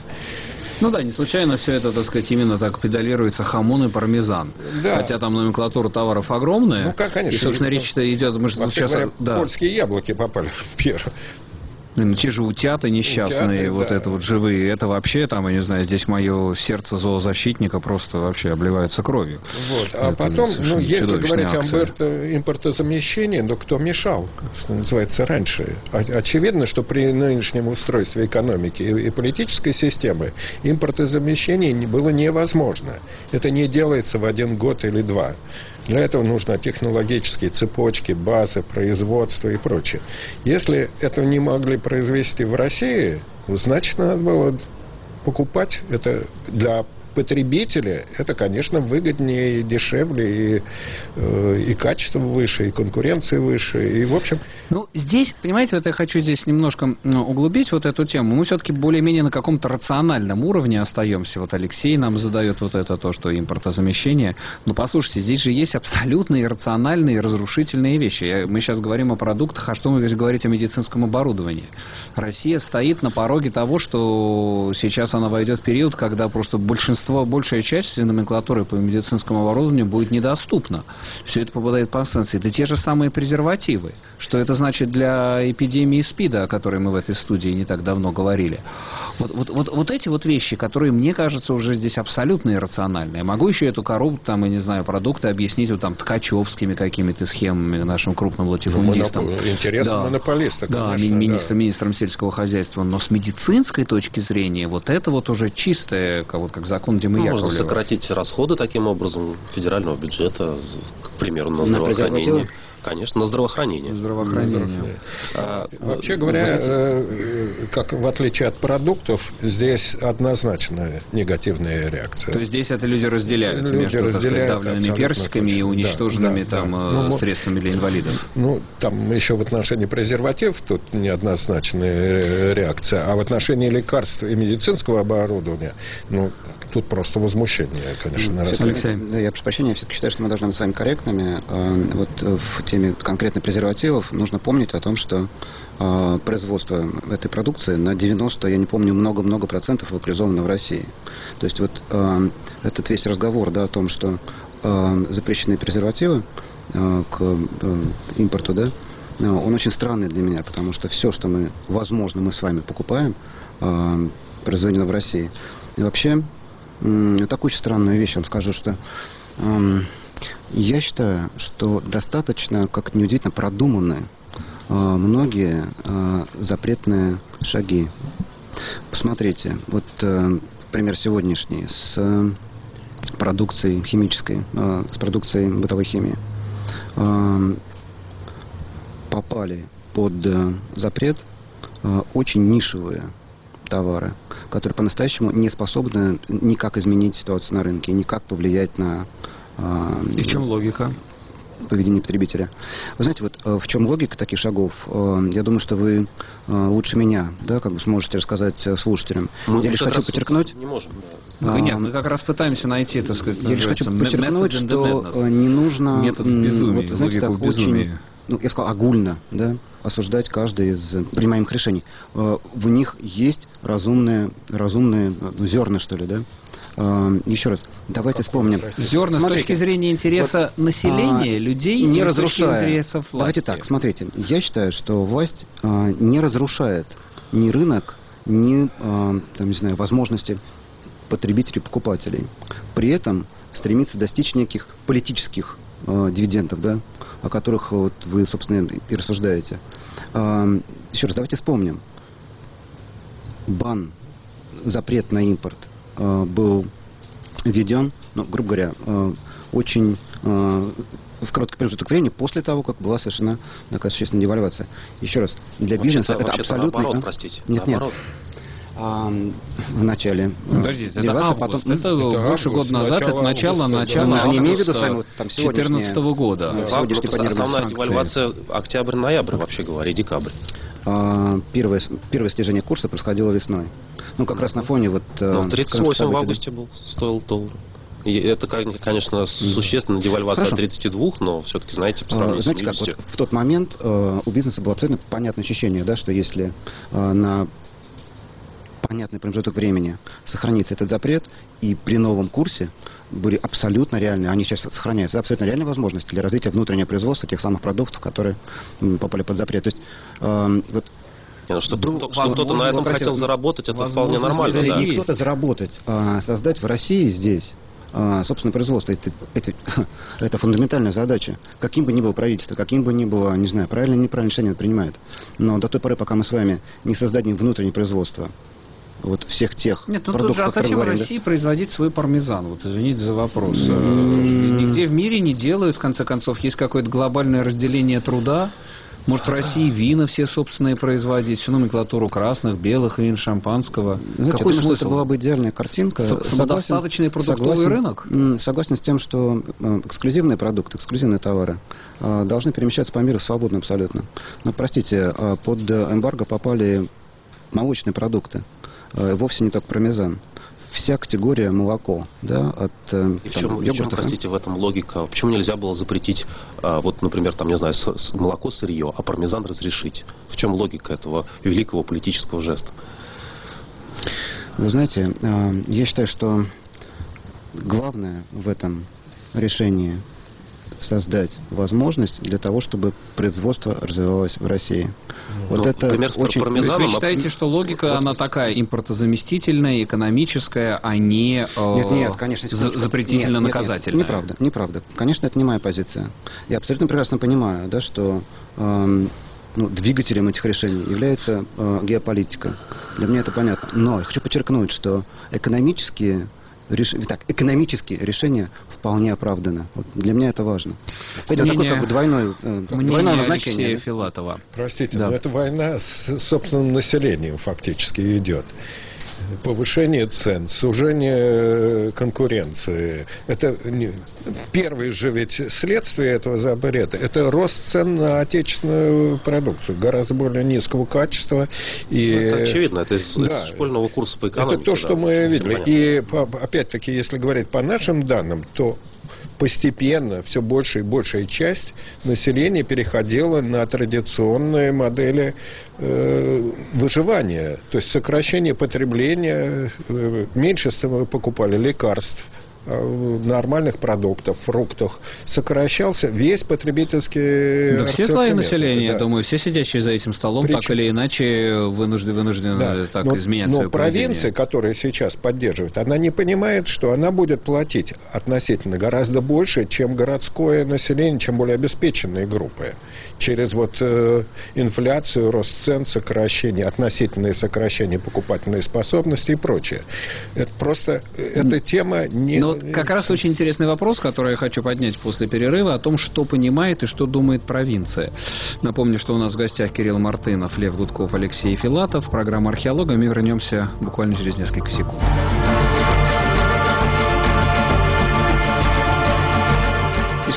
Speaker 1: Ну да, не случайно все это, так сказать, именно так педалируется хамон и пармезан. Да. Хотя там номенклатура товаров огромная.
Speaker 4: Ну, как, конечно.
Speaker 1: И, собственно, речь-то идет... Мы же сейчас,
Speaker 4: говоря,
Speaker 1: да.
Speaker 4: Польские яблоки попали первые.
Speaker 1: Ну, те же утята несчастные, утята, вот да. это вот живые, это вообще, там, я не знаю, здесь мое сердце зоозащитника просто вообще обливается кровью.
Speaker 4: Вот. А это потом, ну, если говорить об импортозамещении, ну, кто мешал, что называется, раньше? Очевидно, что при нынешнем устройстве экономики и политической системы импортозамещение было невозможно. Это не делается в один год или два. Для этого нужны технологические цепочки, базы, производство и прочее. Если этого не могли произвести в России, значит, надо было покупать это для потребителя. Это, конечно, выгоднее и дешевле, и, э, и качество выше, и конкуренция выше, и в общем...
Speaker 1: Ну, здесь, понимаете, вот я хочу здесь немножко углубить вот эту тему. Мы все-таки более-менее на каком-то рациональном уровне остаемся. Вот Алексей нам задает вот это то, что импортозамещение. Но послушайте, здесь же есть абсолютно иррациональные и разрушительные вещи. Я, мы сейчас говорим о продуктах, а что мы говорить о медицинском оборудовании? Россия стоит на пороге того, что сейчас она войдет в период, когда просто большинство большая часть номенклатуры по медицинскому оборудованию будет недоступна. Все это попадает по санкции. Это те же самые презервативы. Что это значит для эпидемии СПИДа, о которой мы в этой студии не так давно говорили. Вот, вот, вот, вот эти вот вещи, которые, мне кажется, уже здесь абсолютно иррациональные. Могу еще эту коррупцию, там, я не знаю, продукты объяснить вот там ткачевскими какими-то схемами нашим крупным латифундистам.
Speaker 4: Ну, интересно, да. Монополиста,
Speaker 1: да,
Speaker 4: конечно.
Speaker 1: Министр,
Speaker 4: да.
Speaker 1: Министром сельского хозяйства. Но с медицинской точки зрения вот это вот уже чистое, вот как закон Демьяновой.
Speaker 3: Можно сократить расходы таким образом федерального бюджета, к примеру, на, на здравоохранение. Конечно, на здравоохранение.
Speaker 1: Здравоохранение.
Speaker 4: А, Вообще говоря, э, как в отличие от продуктов, здесь однозначно негативная реакция.
Speaker 1: То есть здесь это люди разделяют
Speaker 4: люди
Speaker 1: между
Speaker 4: разделяют,
Speaker 1: так сказать, давленными персиками точно. И уничтоженными да, там да. Ну, средствами для инвалидов.
Speaker 4: Ну, там еще в отношении презервативов тут неоднозначная реакция, а в отношении лекарств и медицинского оборудования, ну, тут просто возмущение, конечно.
Speaker 2: Алексей. Да, я прошу прощения, я все-таки считаю, что мы должны быть с вами корректными. Вот в теме конкретно презервативов нужно помнить о том, что э, производство этой продукции на девяносто, я не помню, много-много процентов локализовано в России. То есть вот э, этот весь разговор, да, о том, что э, запрещены презервативы э, к э, импорту, да, э, он очень странный для меня, потому что все, что мы, возможно, мы с вами покупаем, э, произведено в России. И вообще, э, такую очень странную вещь вам скажу, что э, я считаю, что достаточно, как неудивительно, продуманы э, многие э, запретные шаги. Посмотрите, вот э, пример сегодняшний с э, продукцией химической, э, с продукцией бытовой химии. Э, попали под э, запрет э, очень нишевые товары, которые по-настоящему не способны никак изменить ситуацию на рынке, никак повлиять на...
Speaker 1: И в чем логика?
Speaker 2: поведения потребителя. Вы знаете, вот в чем логика таких шагов? Я думаю, что вы лучше меня, да, как бы сможете рассказать слушателям.
Speaker 3: Мы
Speaker 2: я лишь хочу подчеркнуть...
Speaker 3: Не можем.
Speaker 1: Да. А, Нет, мы как раз пытаемся найти, так сказать,
Speaker 2: я лишь хочу подчеркнуть, что не нужно...
Speaker 1: Метод безумия,
Speaker 2: вот, знаете, так очень, ну, я сказал, огульно, да, осуждать каждое из принимаемых решений. В них есть разумные, разумные зерна, что ли, да? Еще раз, давайте как вспомним.
Speaker 1: Зерна смотрите, с точки зрения интереса вот, населения, а, людей,
Speaker 2: не разрушая.
Speaker 1: Интересов власти.
Speaker 2: Давайте так, смотрите. Я считаю, что власть а, не разрушает ни рынок, ни, а, там, не знаю, возможности потребителей, покупателей. При этом стремится достичь неких политических а, дивидендов, да, о которых вот, вы, собственно, и рассуждаете. А, еще раз, давайте вспомним. Бан, запрет на импорт был введен, ну, грубо говоря, очень в короткий промежуток времени после того, как была совершена такая существенная девальвация. Еще раз, для вообще-то, бизнеса это абсолютно...
Speaker 3: Наоборот, а? простите.
Speaker 2: Нет, наоборот. нет. А, в начале
Speaker 1: Подождите, это август, потом... это, это больше август, года назад, это начало, начало
Speaker 2: мы же не имеем в виду с вами вот, там,
Speaker 1: две тысячи четырнадцатого года.
Speaker 3: Ну, август, основная девальвация октябрь-ноябрь, вообще говоря, декабрь.
Speaker 2: Первое, первое снижение курса происходило весной. Ну, как раз на фоне вот...
Speaker 3: Ну, тридцать восемь в августе был, стоил доллар. И это, конечно, существенно девальвация от тридцати двух, но все-таки, знаете, по сравнению
Speaker 2: знаете, с семьюдесятью. Как, вот в тот момент э, у бизнеса было абсолютно понятное ощущение, да, что если э, на понятный промежуток времени сохранится этот запрет, и при новом курсе были абсолютно реальные, они сейчас сохраняются, абсолютно реальные возможности для развития внутреннего производства тех самых продуктов, которые попали под запрет. То есть, э, вот,
Speaker 3: Не, ну, что, был, что кто-то на этом хотел заработать, это вполне нормально.
Speaker 2: Да.
Speaker 3: Да.
Speaker 2: Не кто-то заработать, а создать в России здесь а, собственное производство. Это, это, это фундаментальная задача. Каким бы ни было правительство, каким бы ни было, не знаю, правильно или неправильно решение это принимает. Но до той поры, пока мы с вами не создадим внутреннее производство вот всех тех
Speaker 1: Нет, ну
Speaker 2: продуктов,
Speaker 1: тут же, а зачем
Speaker 2: говорим,
Speaker 1: России
Speaker 2: да?
Speaker 1: производить свой пармезан? Вот извините за вопрос. Mm-hmm. Нигде в мире не делают, в конце концов, есть какое-то глобальное разделение труда. Может, в России вина все собственные производить, всю номенклатуру красных, белых вин, шампанского.
Speaker 2: Знаете,
Speaker 1: какой
Speaker 2: смысл?
Speaker 1: смысл?
Speaker 2: Это была бы идеальная картинка.
Speaker 1: С- самодостаточный продуктовый
Speaker 2: согласен,
Speaker 1: рынок?
Speaker 2: Согласен с тем, что эксклюзивные продукты, эксклюзивные товары должны перемещаться по миру свободно абсолютно. Но, простите, под эмбарго попали молочные продукты. Вовсе не только пармезан. Вся категория молоко, да, от
Speaker 3: э, и в чем, там, и в чем, простите, в этом логика? Почему нельзя было запретить, а, вот, например, там, не знаю, с, с, молоко сырье, а пармезан разрешить? В чем логика этого великого политического жеста?
Speaker 2: Вы знаете, э, я считаю, что главное в этом решении создать возможность для того, чтобы производство развивалось в России.
Speaker 3: Ну,
Speaker 2: вот это
Speaker 3: например,
Speaker 2: очень...
Speaker 1: Вы считаете, что логика, вот, она такая импортозаместительная, экономическая, а не э,
Speaker 2: нет, нет, конечно,
Speaker 1: запретительно-наказательная?
Speaker 2: Нет, нет, неправда, неправда. Конечно, это не моя позиция. Я абсолютно прекрасно понимаю, да, что э, ну, двигателем этих решений является э, геополитика. Для меня это понятно. Но я хочу подчеркнуть, что экономические Реш... Так, экономические решения вполне оправданы. Вот для меня это важно. Это такое как бы двойное, э, двойное назначение.
Speaker 1: Да? Филатова.
Speaker 4: Простите,
Speaker 1: да.
Speaker 4: но это война с собственным населением фактически идет. Повышение цен, сужение конкуренции. Это не... первое же ведь следствие этого запрета. Это рост цен на отечественную продукцию, гораздо более низкого качества. И...
Speaker 3: Ну, это очевидно, это из, да. из школьного курса по экономике.
Speaker 4: Это то, что да, мы видели. И опять-таки, если говорить по нашим данным, то постепенно все больше и большая часть населения переходила на традиционные модели э, выживания. То есть сокращение потребления, э, меньше покупали лекарств, нормальных продуктов, фруктов, сокращался весь потребительский...
Speaker 1: Да все слои населения, да. Думаю, все сидящие за этим столом Причем... так или иначе вынуждены, вынуждены
Speaker 2: да.
Speaker 1: так
Speaker 2: но,
Speaker 1: изменять
Speaker 2: но
Speaker 1: свое поведение.
Speaker 4: Но провинция, которая сейчас поддерживает, она не понимает, что она будет платить относительно гораздо больше, чем городское население, чем более обеспеченные группы. Через вот э, инфляцию, рост цен, сокращение, относительное сокращение покупательной способности и прочее. Это просто, эта тема не...
Speaker 1: Но как раз очень интересный вопрос, который я хочу поднять после перерыва, о том, что понимает и что думает провинция. Напомню, что у нас в гостях Кирилл Мартынов, Лев Гудков, Алексей Филатов. Программа «Археология». Мы вернемся буквально через несколько секунд.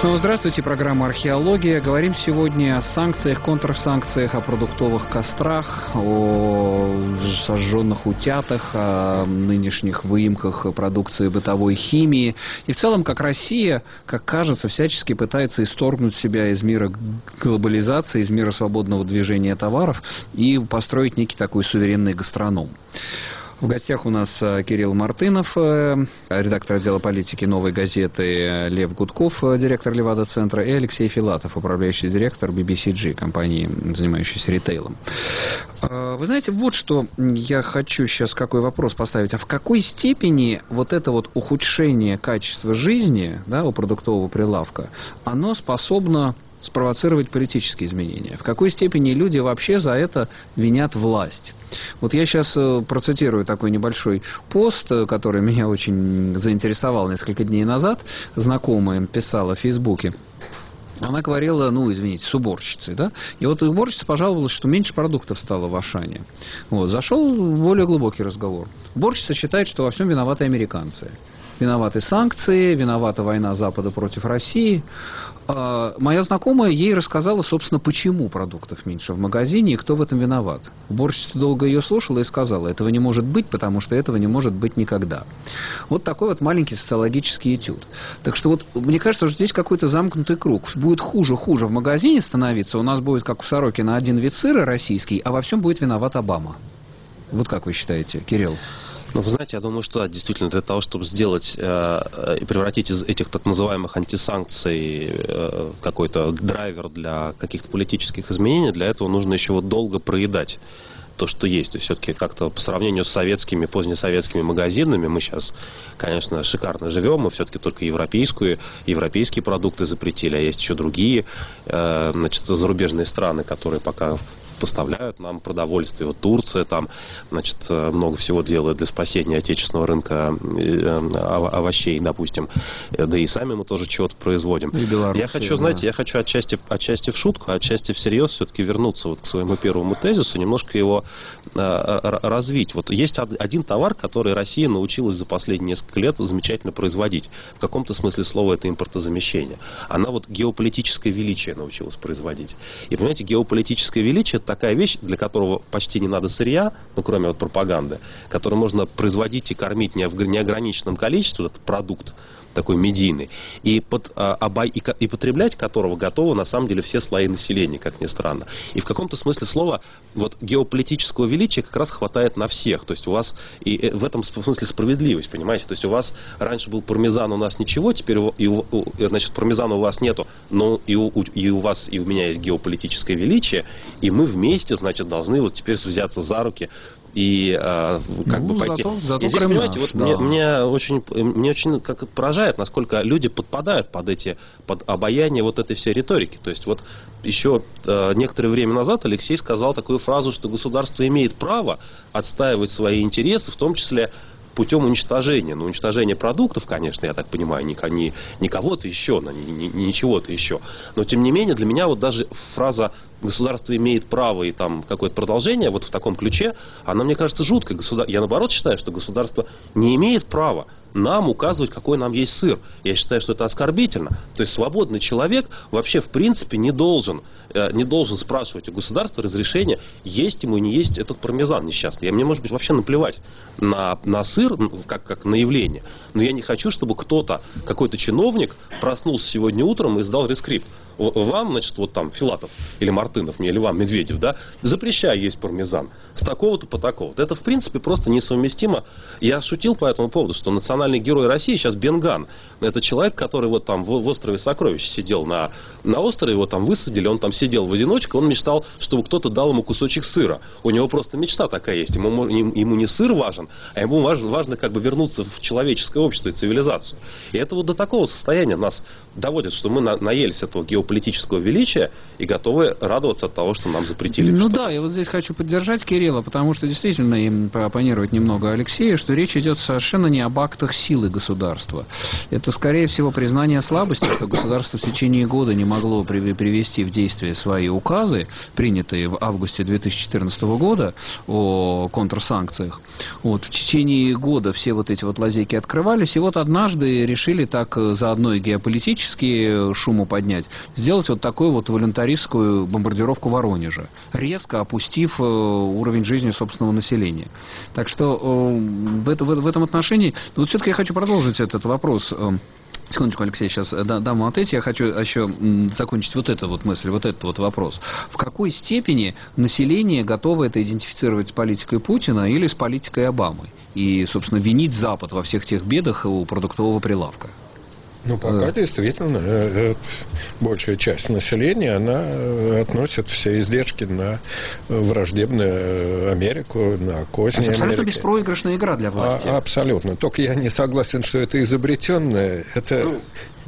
Speaker 1: Снова здравствуйте, программа «Археология». Говорим сегодня о санкциях, контрсанкциях, о продуктовых кострах, о сожженных утятах, о нынешних выемках продукции бытовой химии. И в целом, как Россия, как кажется, всячески пытается исторгнуть себя из мира глобализации, из мира свободного движения товаров и построить некий такой суверенный гастроном. В гостях у нас Кирилл Мартынов, редактор отдела политики «Новой газеты», Лев Гудков, директор Левада-центра, и Алексей Филатов, управляющий директор би би си джи, компании, занимающейся ритейлом. Вы знаете, вот что я хочу сейчас, какой вопрос поставить. А в какой степени вот это вот ухудшение качества жизни, да, у продуктового прилавка, оно способно спровоцировать политические изменения? В какой степени люди вообще за это винят власть? Вот я сейчас процитирую такой небольшой пост, который меня очень заинтересовал несколько дней назад. Знакомая писала в Фейсбуке. Она говорила, ну, извините, с уборщицей, да? И вот уборщица пожаловалась, что меньше продуктов стало в Ашане. Вот, зашел более глубокий разговор. Уборщица считает, что во всем виноваты американцы. Виноваты санкции, виновата война Запада против России. А моя знакомая ей рассказала, собственно, почему продуктов меньше в магазине и кто в этом виноват. Уборщица долго ее слушала и сказала, этого не может быть, потому что этого не может быть никогда. Вот такой вот маленький социологический этюд. Так что вот мне кажется, что здесь какой-то замкнутый круг. Будет хуже-хуже в магазине становиться, у нас будет, как у Сорокина, один вид сыра российский, а во всем будет виноват Обама. Вот как вы считаете, Кирилл?
Speaker 3: Ну, вы знаете, я думаю, что да, действительно для того, чтобы сделать э, и превратить из этих так называемых антисанкций э, какой-то драйвер для каких-то политических изменений, для этого нужно еще вот долго проедать то, что есть. То есть все-таки как-то по сравнению с советскими, позднесоветскими магазинами мы сейчас, конечно, шикарно живем. Мы все-таки только европейскую, европейские продукты запретили, а есть еще другие, э, значит, зарубежные страны, которые пока поставляют нам продовольствие. Вот Турция там, значит, много всего делает для спасения отечественного рынка овощей, допустим. Да и сами мы тоже чего-то производим. Я хочу, да. знаете, я хочу отчасти, отчасти в шутку, а отчасти всерьез все-таки вернуться вот к своему первому тезису, немножко его а, развить. Вот есть один товар, который Россия научилась за последние несколько лет замечательно производить. В каком-то смысле слова это импортозамещение. Она вот геополитическое величие научилась производить. И, понимаете, геополитическое величие — такая вещь, для которого почти не надо сырья, ну, кроме вот пропаганды, которую можно производить и кормить не в неограниченном количестве, этот продукт такой медийный, и, под, а, оба, и, и потреблять которого готовы на самом деле все слои населения, как ни странно. И в каком-то смысле слова вот геополитического величия как раз хватает на всех. То есть у вас и, и в этом смысле справедливость, понимаете? То есть у вас раньше был пармезан, у нас ничего, теперь и у, у, значит, пармезана у вас нету, но и у, и у вас, и у меня есть геополитическое величие, и мы вместе, значит, должны вот теперь взяться за руки и э, как ну, бы пойти.
Speaker 1: Зато, зато
Speaker 3: и здесь,
Speaker 1: Крым
Speaker 3: понимаете,
Speaker 1: наш,
Speaker 3: вот
Speaker 1: да.
Speaker 3: мне, мне очень, мне очень как поражает, насколько люди подпадают под эти, под обаяние вот этой всей риторики. То есть вот еще э, некоторое время назад Алексей сказал такую фразу, что государство имеет право отстаивать свои интересы, в том числе путем уничтожения. Ну, уничтожение продуктов, конечно, я так понимаю, не, не, не кого-то еще, не, не, не чего-то еще. Но, тем не менее, для меня вот даже фраза «государство имеет право» и там какое-то продолжение вот в таком ключе, она, мне кажется, жуткой. Государ... Я, наоборот, считаю, что государство не имеет права нам указывать, какой нам есть сыр. Я считаю, что это оскорбительно. То есть свободный человек вообще в принципе не должен, э, не должен спрашивать у государства разрешения, есть ему и не есть этот пармезан несчастный. Я, мне, может быть, вообще наплевать на, на сыр, как, как на явление. Но я не хочу, чтобы кто-то, какой-то чиновник проснулся сегодня утром и издал рескрипт. Вам, значит, вот там Филатов или Мартынов, мне или вам, Медведев, да, запрещаю есть пармезан с такого-то по такого-то. Это, в принципе, просто несовместимо. Я шутил по этому поводу, что национальный герой России сейчас Бенган. Это человек, который вот там в, в острове Сокровищ сидел на, на острове, его там высадили, он там сидел в одиночку, он мечтал, чтобы кто-то дал ему кусочек сыра. У него просто мечта такая есть. Ему, ему не сыр важен, а ему важно, важно как бы вернуться в человеческое общество и цивилизацию. И это вот до такого состояния нас доводит, что мы на, наелись этого геополитического геополитического величия и готовы радоваться от того, что нам запретили.
Speaker 1: Ну
Speaker 3: что-то.
Speaker 1: да, я вот здесь хочу поддержать Кирилла, потому что действительно им пооппонировать немного Алексею, что речь идет совершенно не об актах силы государства. Это, скорее всего, признание слабости, что государство в течение года не могло привести в действие свои указы, принятые в августе две тысячи четырнадцатого года о контрсанкциях. Вот, в течение года все вот эти вот лазейки открывались, и вот однажды решили так заодно и геополитически шуму поднять, сделать вот такую вот волюнтаристскую бомбардировку Воронежа, резко опустив уровень жизни собственного населения. Так что в, это, в этом отношении, вот все-таки я хочу продолжить этот вопрос. Секундочку, Алексей, сейчас дам вам ответить. Я хочу еще закончить вот эту вот мысль, вот этот вот вопрос. В какой степени население готово это идентифицировать с политикой Путина или с политикой Обамы? И, собственно, винить Запад во всех тех бедах у продуктового прилавка?
Speaker 4: Ну, пока
Speaker 1: да.
Speaker 4: действительно большая часть населения, она относит все издержки на враждебную Америку, на козни Америки.
Speaker 1: Абсолютно беспроигрышная игра для власти.
Speaker 4: А, абсолютно. Только я не согласен, что это изобретенное. Это... Ну,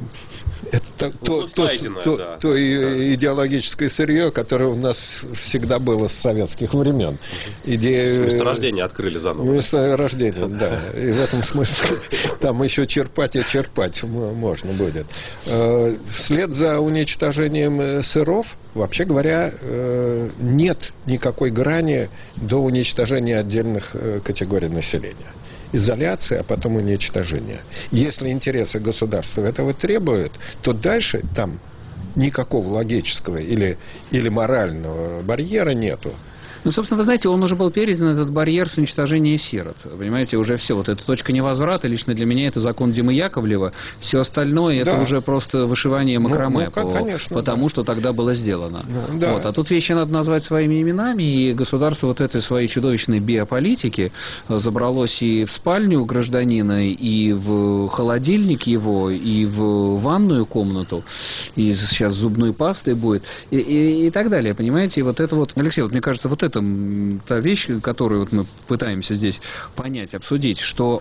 Speaker 4: это то,
Speaker 3: ну,
Speaker 4: то,
Speaker 3: найдено,
Speaker 4: то,
Speaker 3: да.
Speaker 4: то да. идеологическое сырье, которое у нас всегда было с советских времен. Идея...
Speaker 3: Месторождение открыли заново.
Speaker 4: Месторождение, да. И в этом смысле там еще черпать и черпать можно будет. Вслед за уничтожением сыров, вообще говоря, нет никакой грани до уничтожения отдельных категорий населения. Изоляция, а потом уничтожение. Если интересы государства этого требуют, то дальше там никакого логического или, или морального барьера нету.
Speaker 1: Ну, собственно, вы знаете, он уже был передан, этот барьер с уничтожением сирот. Понимаете, уже все, вот эта точка невозврата, лично для меня это закон Димы Яковлева. Все остальное, да. это уже просто вышивание макраме, ну, ну, по, конечно, потому да. что тогда было сделано. Ну, да. вот. А тут вещи надо назвать своими именами, и государство вот этой своей чудовищной биополитики забралось и в спальню гражданина, и в холодильник его, и в ванную комнату, и сейчас зубной пастой будет, и, и, и так далее, понимаете. И вот это вот, Алексей, вот мне кажется, вот это та вещь, которую вот мы пытаемся здесь понять, обсудить,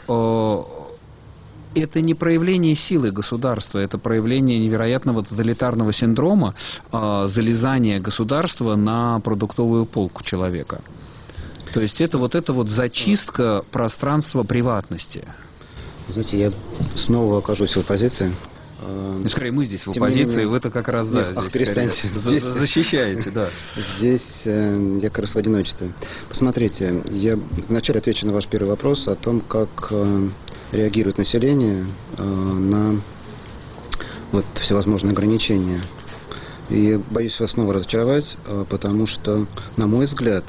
Speaker 1: что э, это не проявление силы государства, это проявление невероятного тоталитарного синдрома э, залезания государства на продуктовую полку человека. То есть это вот эта вот зачистка пространства приватности.
Speaker 2: Знаете, я снова окажусь в оппозиции.
Speaker 1: Ну, скорее, мы здесь в оппозиции, вы-то как раз, да,
Speaker 2: Нет,
Speaker 1: здесь,
Speaker 2: ах, перестаньте.
Speaker 1: Здесь защищаете, да.
Speaker 2: Здесь э, я как раз в одиночестве. Посмотрите, я вначале отвечу на ваш первый вопрос о том, как э, реагирует население э, на вот всевозможные ограничения. И боюсь вас снова разочаровать, э, потому что, на мой взгляд,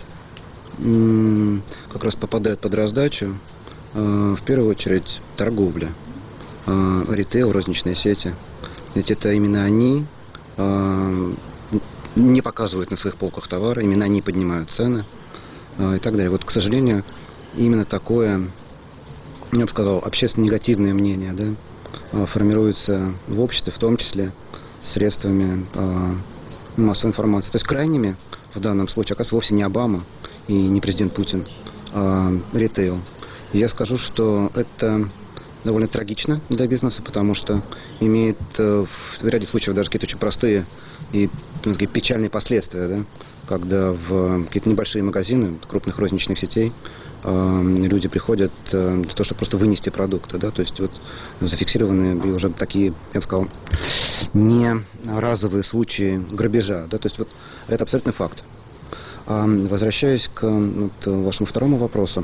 Speaker 2: э, как раз попадает под раздачу э, в первую очередь торговля. Ритейл, розничные сети. Ведь это именно они э, не показывают на своих полках товары, именно они поднимают цены э, и так далее. Вот, к сожалению, именно такое, я бы сказал, общественно негативное мнение, да, формируется в обществе, в том числе средствами э, массовой информации. То есть крайними в данном случае оказывается вовсе не Обама и не президент Путин, а ритейл. И я скажу, что это довольно трагично для бизнеса, потому что имеет в ряде случаев даже какие-то очень простые и сказать, печальные последствия, да? Когда в какие-то небольшие магазины крупных розничных сетей э, люди приходят э, для того, чтобы просто вынести продукты, да? То есть вот зафиксированы и уже такие, я бы сказал, не разовые случаи грабежа, да? То есть вот это абсолютный факт. А, возвращаясь к вот, вашему второму вопросу,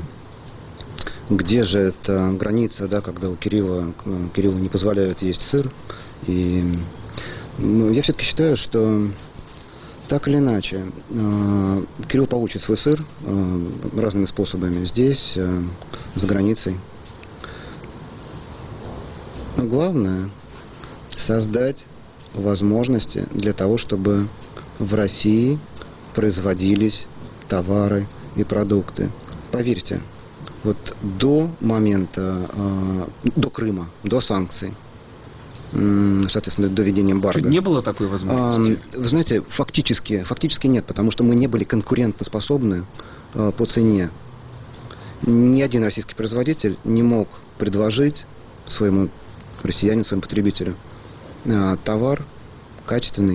Speaker 2: где же эта граница, да, когда у Кирилла, Кириллу не позволяют есть сыр. И ну, я все-таки считаю, что так или иначе э, Кирилл получит свой сыр э, разными способами здесь, э, за границей. Но главное создать возможности для того, чтобы в России производились товары и продукты. Поверьте, вот до момента, э, до Крыма, до санкций, э, соответственно, до введения эмбарго.
Speaker 1: Не было такой возможности?
Speaker 2: Э, вы знаете, фактически, фактически нет, потому что мы не были конкурентоспособны э, по цене. Ни один российский производитель не мог предложить своему россиянину, своему потребителю э, товар качественный,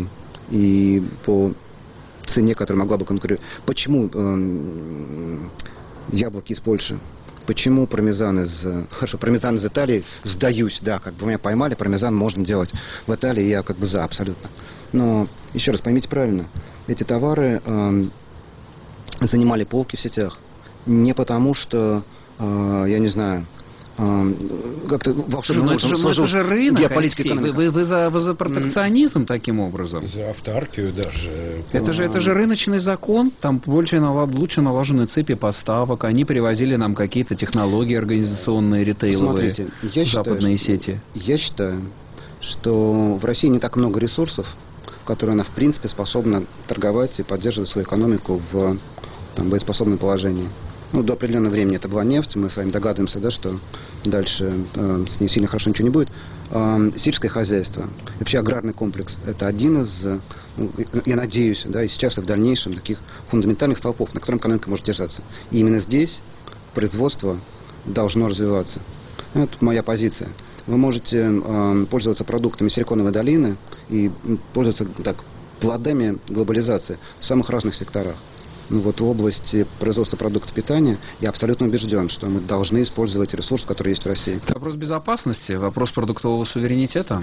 Speaker 2: и по цене, которая могла бы конкурировать. Почему э, яблоки из Польши? Почему пармезан из... Хорошо, пармезан из Италии, сдаюсь, да, как бы меня поймали, пармезан можно делать в Италии, я как бы за, абсолютно. Но, еще раз, поймите правильно, эти товары э, занимали полки в сетях не потому, что, э, я не знаю, как-то волшебным
Speaker 1: образом
Speaker 2: сложился.
Speaker 1: Это же рынок,
Speaker 2: Алексей.
Speaker 1: Вы, вы, вы, за, вы за протекционизм mm. таким образом?
Speaker 4: За автаркию даже.
Speaker 1: Это же, это же рыночный закон, там больше, лучше налажены цепи поставок, они привозили нам какие-то технологии организационные, ритейловые,
Speaker 2: Смотрите, я
Speaker 1: западные
Speaker 2: считаю,
Speaker 1: сети.
Speaker 2: Я считаю, что в России не так много ресурсов, которые она в принципе способна торговать и поддерживать свою экономику в там, боеспособном положении. Ну, до определенного времени это была нефть, мы с вами догадываемся, да, что дальше э, с ней сильно хорошо ничего не будет. Э, сельское хозяйство, вообще аграрный комплекс, это один из, ну, я надеюсь, да, и сейчас, и в дальнейшем, таких фундаментальных столпов, на котором экономика может держаться. И именно здесь производство должно развиваться. Это моя позиция. Вы можете э, пользоваться продуктами Силиконовой долины и пользоваться так, плодами глобализации в самых разных секторах. Вот в области производства продуктов питания я абсолютно убежден, что мы должны использовать ресурсы, которые есть в России.
Speaker 1: Это вопрос безопасности, вопрос продуктового суверенитета?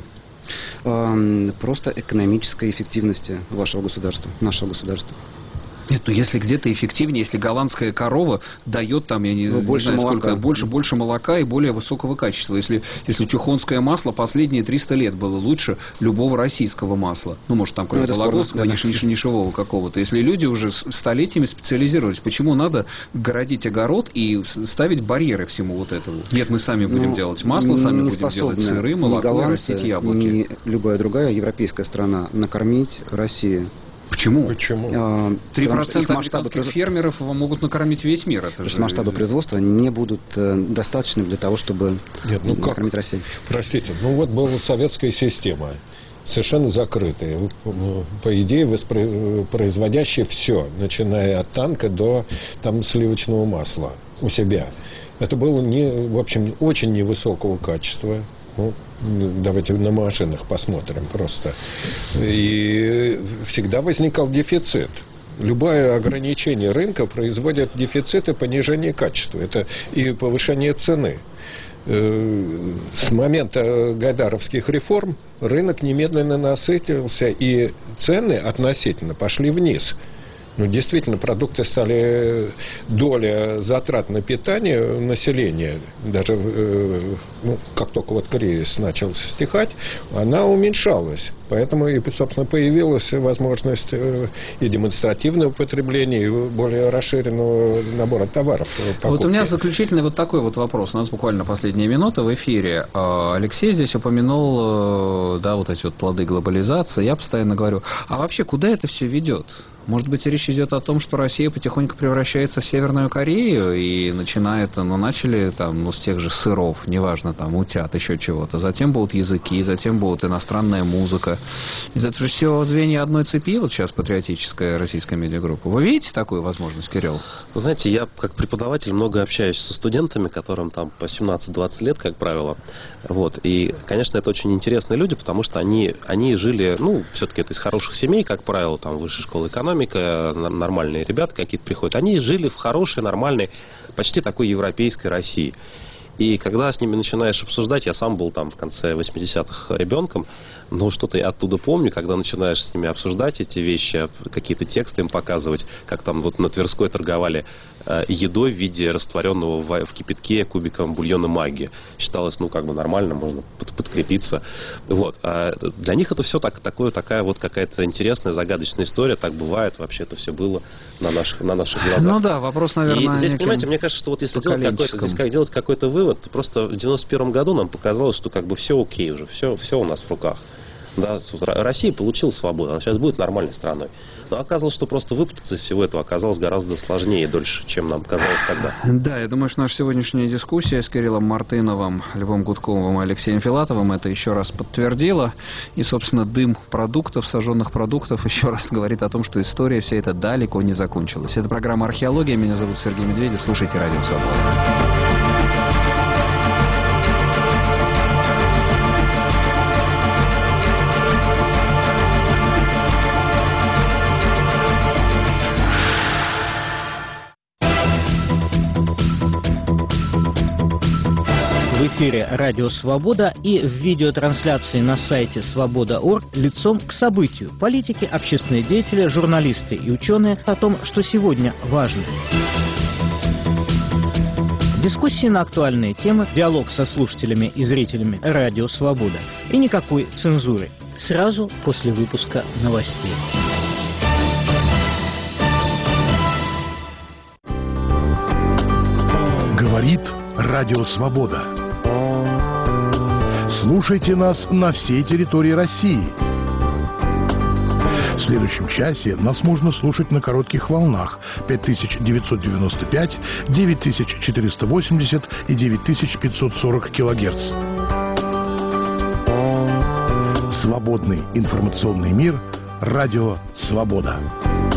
Speaker 2: Просто экономической эффективности вашего государства, нашего государства.
Speaker 1: Нет, ну если где-то эффективнее, если голландская корова дает там, я не, ну, больше не знаю, молока. сколько, больше, больше молока и более высокого качества. Если, если чухонское масло последние триста лет было лучше любого российского масла. Ну, может, там, кроме ну, вологодского, ниш, ниш, нишевого какого-то. Если люди уже столетиями специализировались, почему надо городить огород и ставить барьеры всему вот этому? Нет, мы сами будем ну, делать масло, сами будем делать сыры, молоко и растить яблоки.
Speaker 2: Ни любая другая европейская страна накормить Россию.
Speaker 1: Почему?
Speaker 4: Почему?
Speaker 1: Три процента американских производ... фермеров могут накормить весь мир. Это же...
Speaker 2: Масштабы производства не будут э, достаточны для того, чтобы
Speaker 4: Нет, ну
Speaker 2: накормить
Speaker 4: как?
Speaker 2: Россию.
Speaker 4: Простите, ну вот была советская система, совершенно закрытая, по идее воспроизводящая все, начиная от танка до там, сливочного масла у себя. Это было, не, в общем, очень невысокого качества. Ну, давайте на машинах посмотрим просто. И всегда возникал дефицит. Любое ограничение рынка производит дефицит и понижение качества. Это и повышение цены. С момента гайдаровских реформ рынок немедленно насытился, и цены относительно пошли вниз. Ну, действительно, продукты стали, доля затрат на питание населения, даже э, ну, как только вот кризис начал стихать, она уменьшалась. Поэтому, и, собственно, появилась возможность э, и демонстративного потребления, и более расширенного набора товаров. Покупки.
Speaker 1: Вот у меня заключительный вот такой вот вопрос. У нас буквально последние минуты в эфире. Алексей здесь упомянул, да, вот эти вот плоды глобализации. Я постоянно говорю, а вообще куда это все ведет? Может быть, речь идет о том, что Россия потихоньку превращается в Северную Корею и начинает, ну, начали там, ну, с тех же сыров, неважно, там, утят, еще чего-то. Затем будут языки, затем будет иностранная музыка. Это же все звенья одной цепи, вот сейчас патриотическая российская медиагруппа. Вы видите такую возможность, Кирилл?
Speaker 3: Вы знаете, я как преподаватель много общаюсь со студентами, которым там по семнадцать-двадцать лет, как правило. Вот. И, конечно, это очень интересные люди, потому что они, они жили, ну, все-таки это из хороших семей, как правило, там, высшей школы экономики, нормальные ребята какие-то приходят. Они жили в хорошей, нормальной, почти такой европейской России. И когда с ними начинаешь обсуждать, я сам был там в конце восьмидесятых ребенком, но что-то я оттуда помню, когда начинаешь с ними обсуждать эти вещи, какие-то тексты им показывать, как там вот на Тверской торговали э, едой в виде растворенного в, в кипятке кубиком бульона магги. Считалось, ну, как бы нормально, можно под, подкрепиться. Вот. А для них это все так, такое, такая вот какая-то интересная, загадочная история. Так бывает, вообще это все было на наших, на наших глазах.
Speaker 1: Ну да, вопрос, наверное,
Speaker 3: и здесь, понимаете, мне кажется, что вот если делать какой-то, здесь как делать какой-то вывод, то просто в девяносто первом году нам показалось, что как бы все окей уже, все, все у нас в руках. Да, Россия получила свободу, она сейчас будет нормальной страной. Но оказалось, что просто выпутаться из всего этого оказалось гораздо сложнее и дольше, чем нам казалось тогда.
Speaker 1: Да, я думаю, что наша сегодняшняя дискуссия с Кириллом Мартыновым, Львом Гудковым и Алексеем Филатовым это еще раз подтвердила. И, собственно, дым продуктов, сожженных продуктов, еще раз говорит о том, что история вся эта далеко не закончилась. Это программа «Археология». Меня зовут Сергей Медведев. Слушайте «Радио Свобода».
Speaker 5: эфире «Радио Свобода» и в видеотрансляции на сайте свобода точка орг лицом к событию. Политики, общественные деятели, журналисты и ученые о том, что сегодня важно. Дискуссии на актуальные темы, диалог со слушателями и зрителями «Радио Свобода» и никакой цензуры. Сразу после выпуска новостей.
Speaker 6: Говорит Радио Свобода. Слушайте нас на всей территории России. В следующем часе нас можно слушать на коротких волнах пять тысяч девятьсот девяносто пять, девять тысяч четыреста восемьдесят и девять тысяч пятьсот сорок килогерц. Свободный информационный мир. Радио Свобода.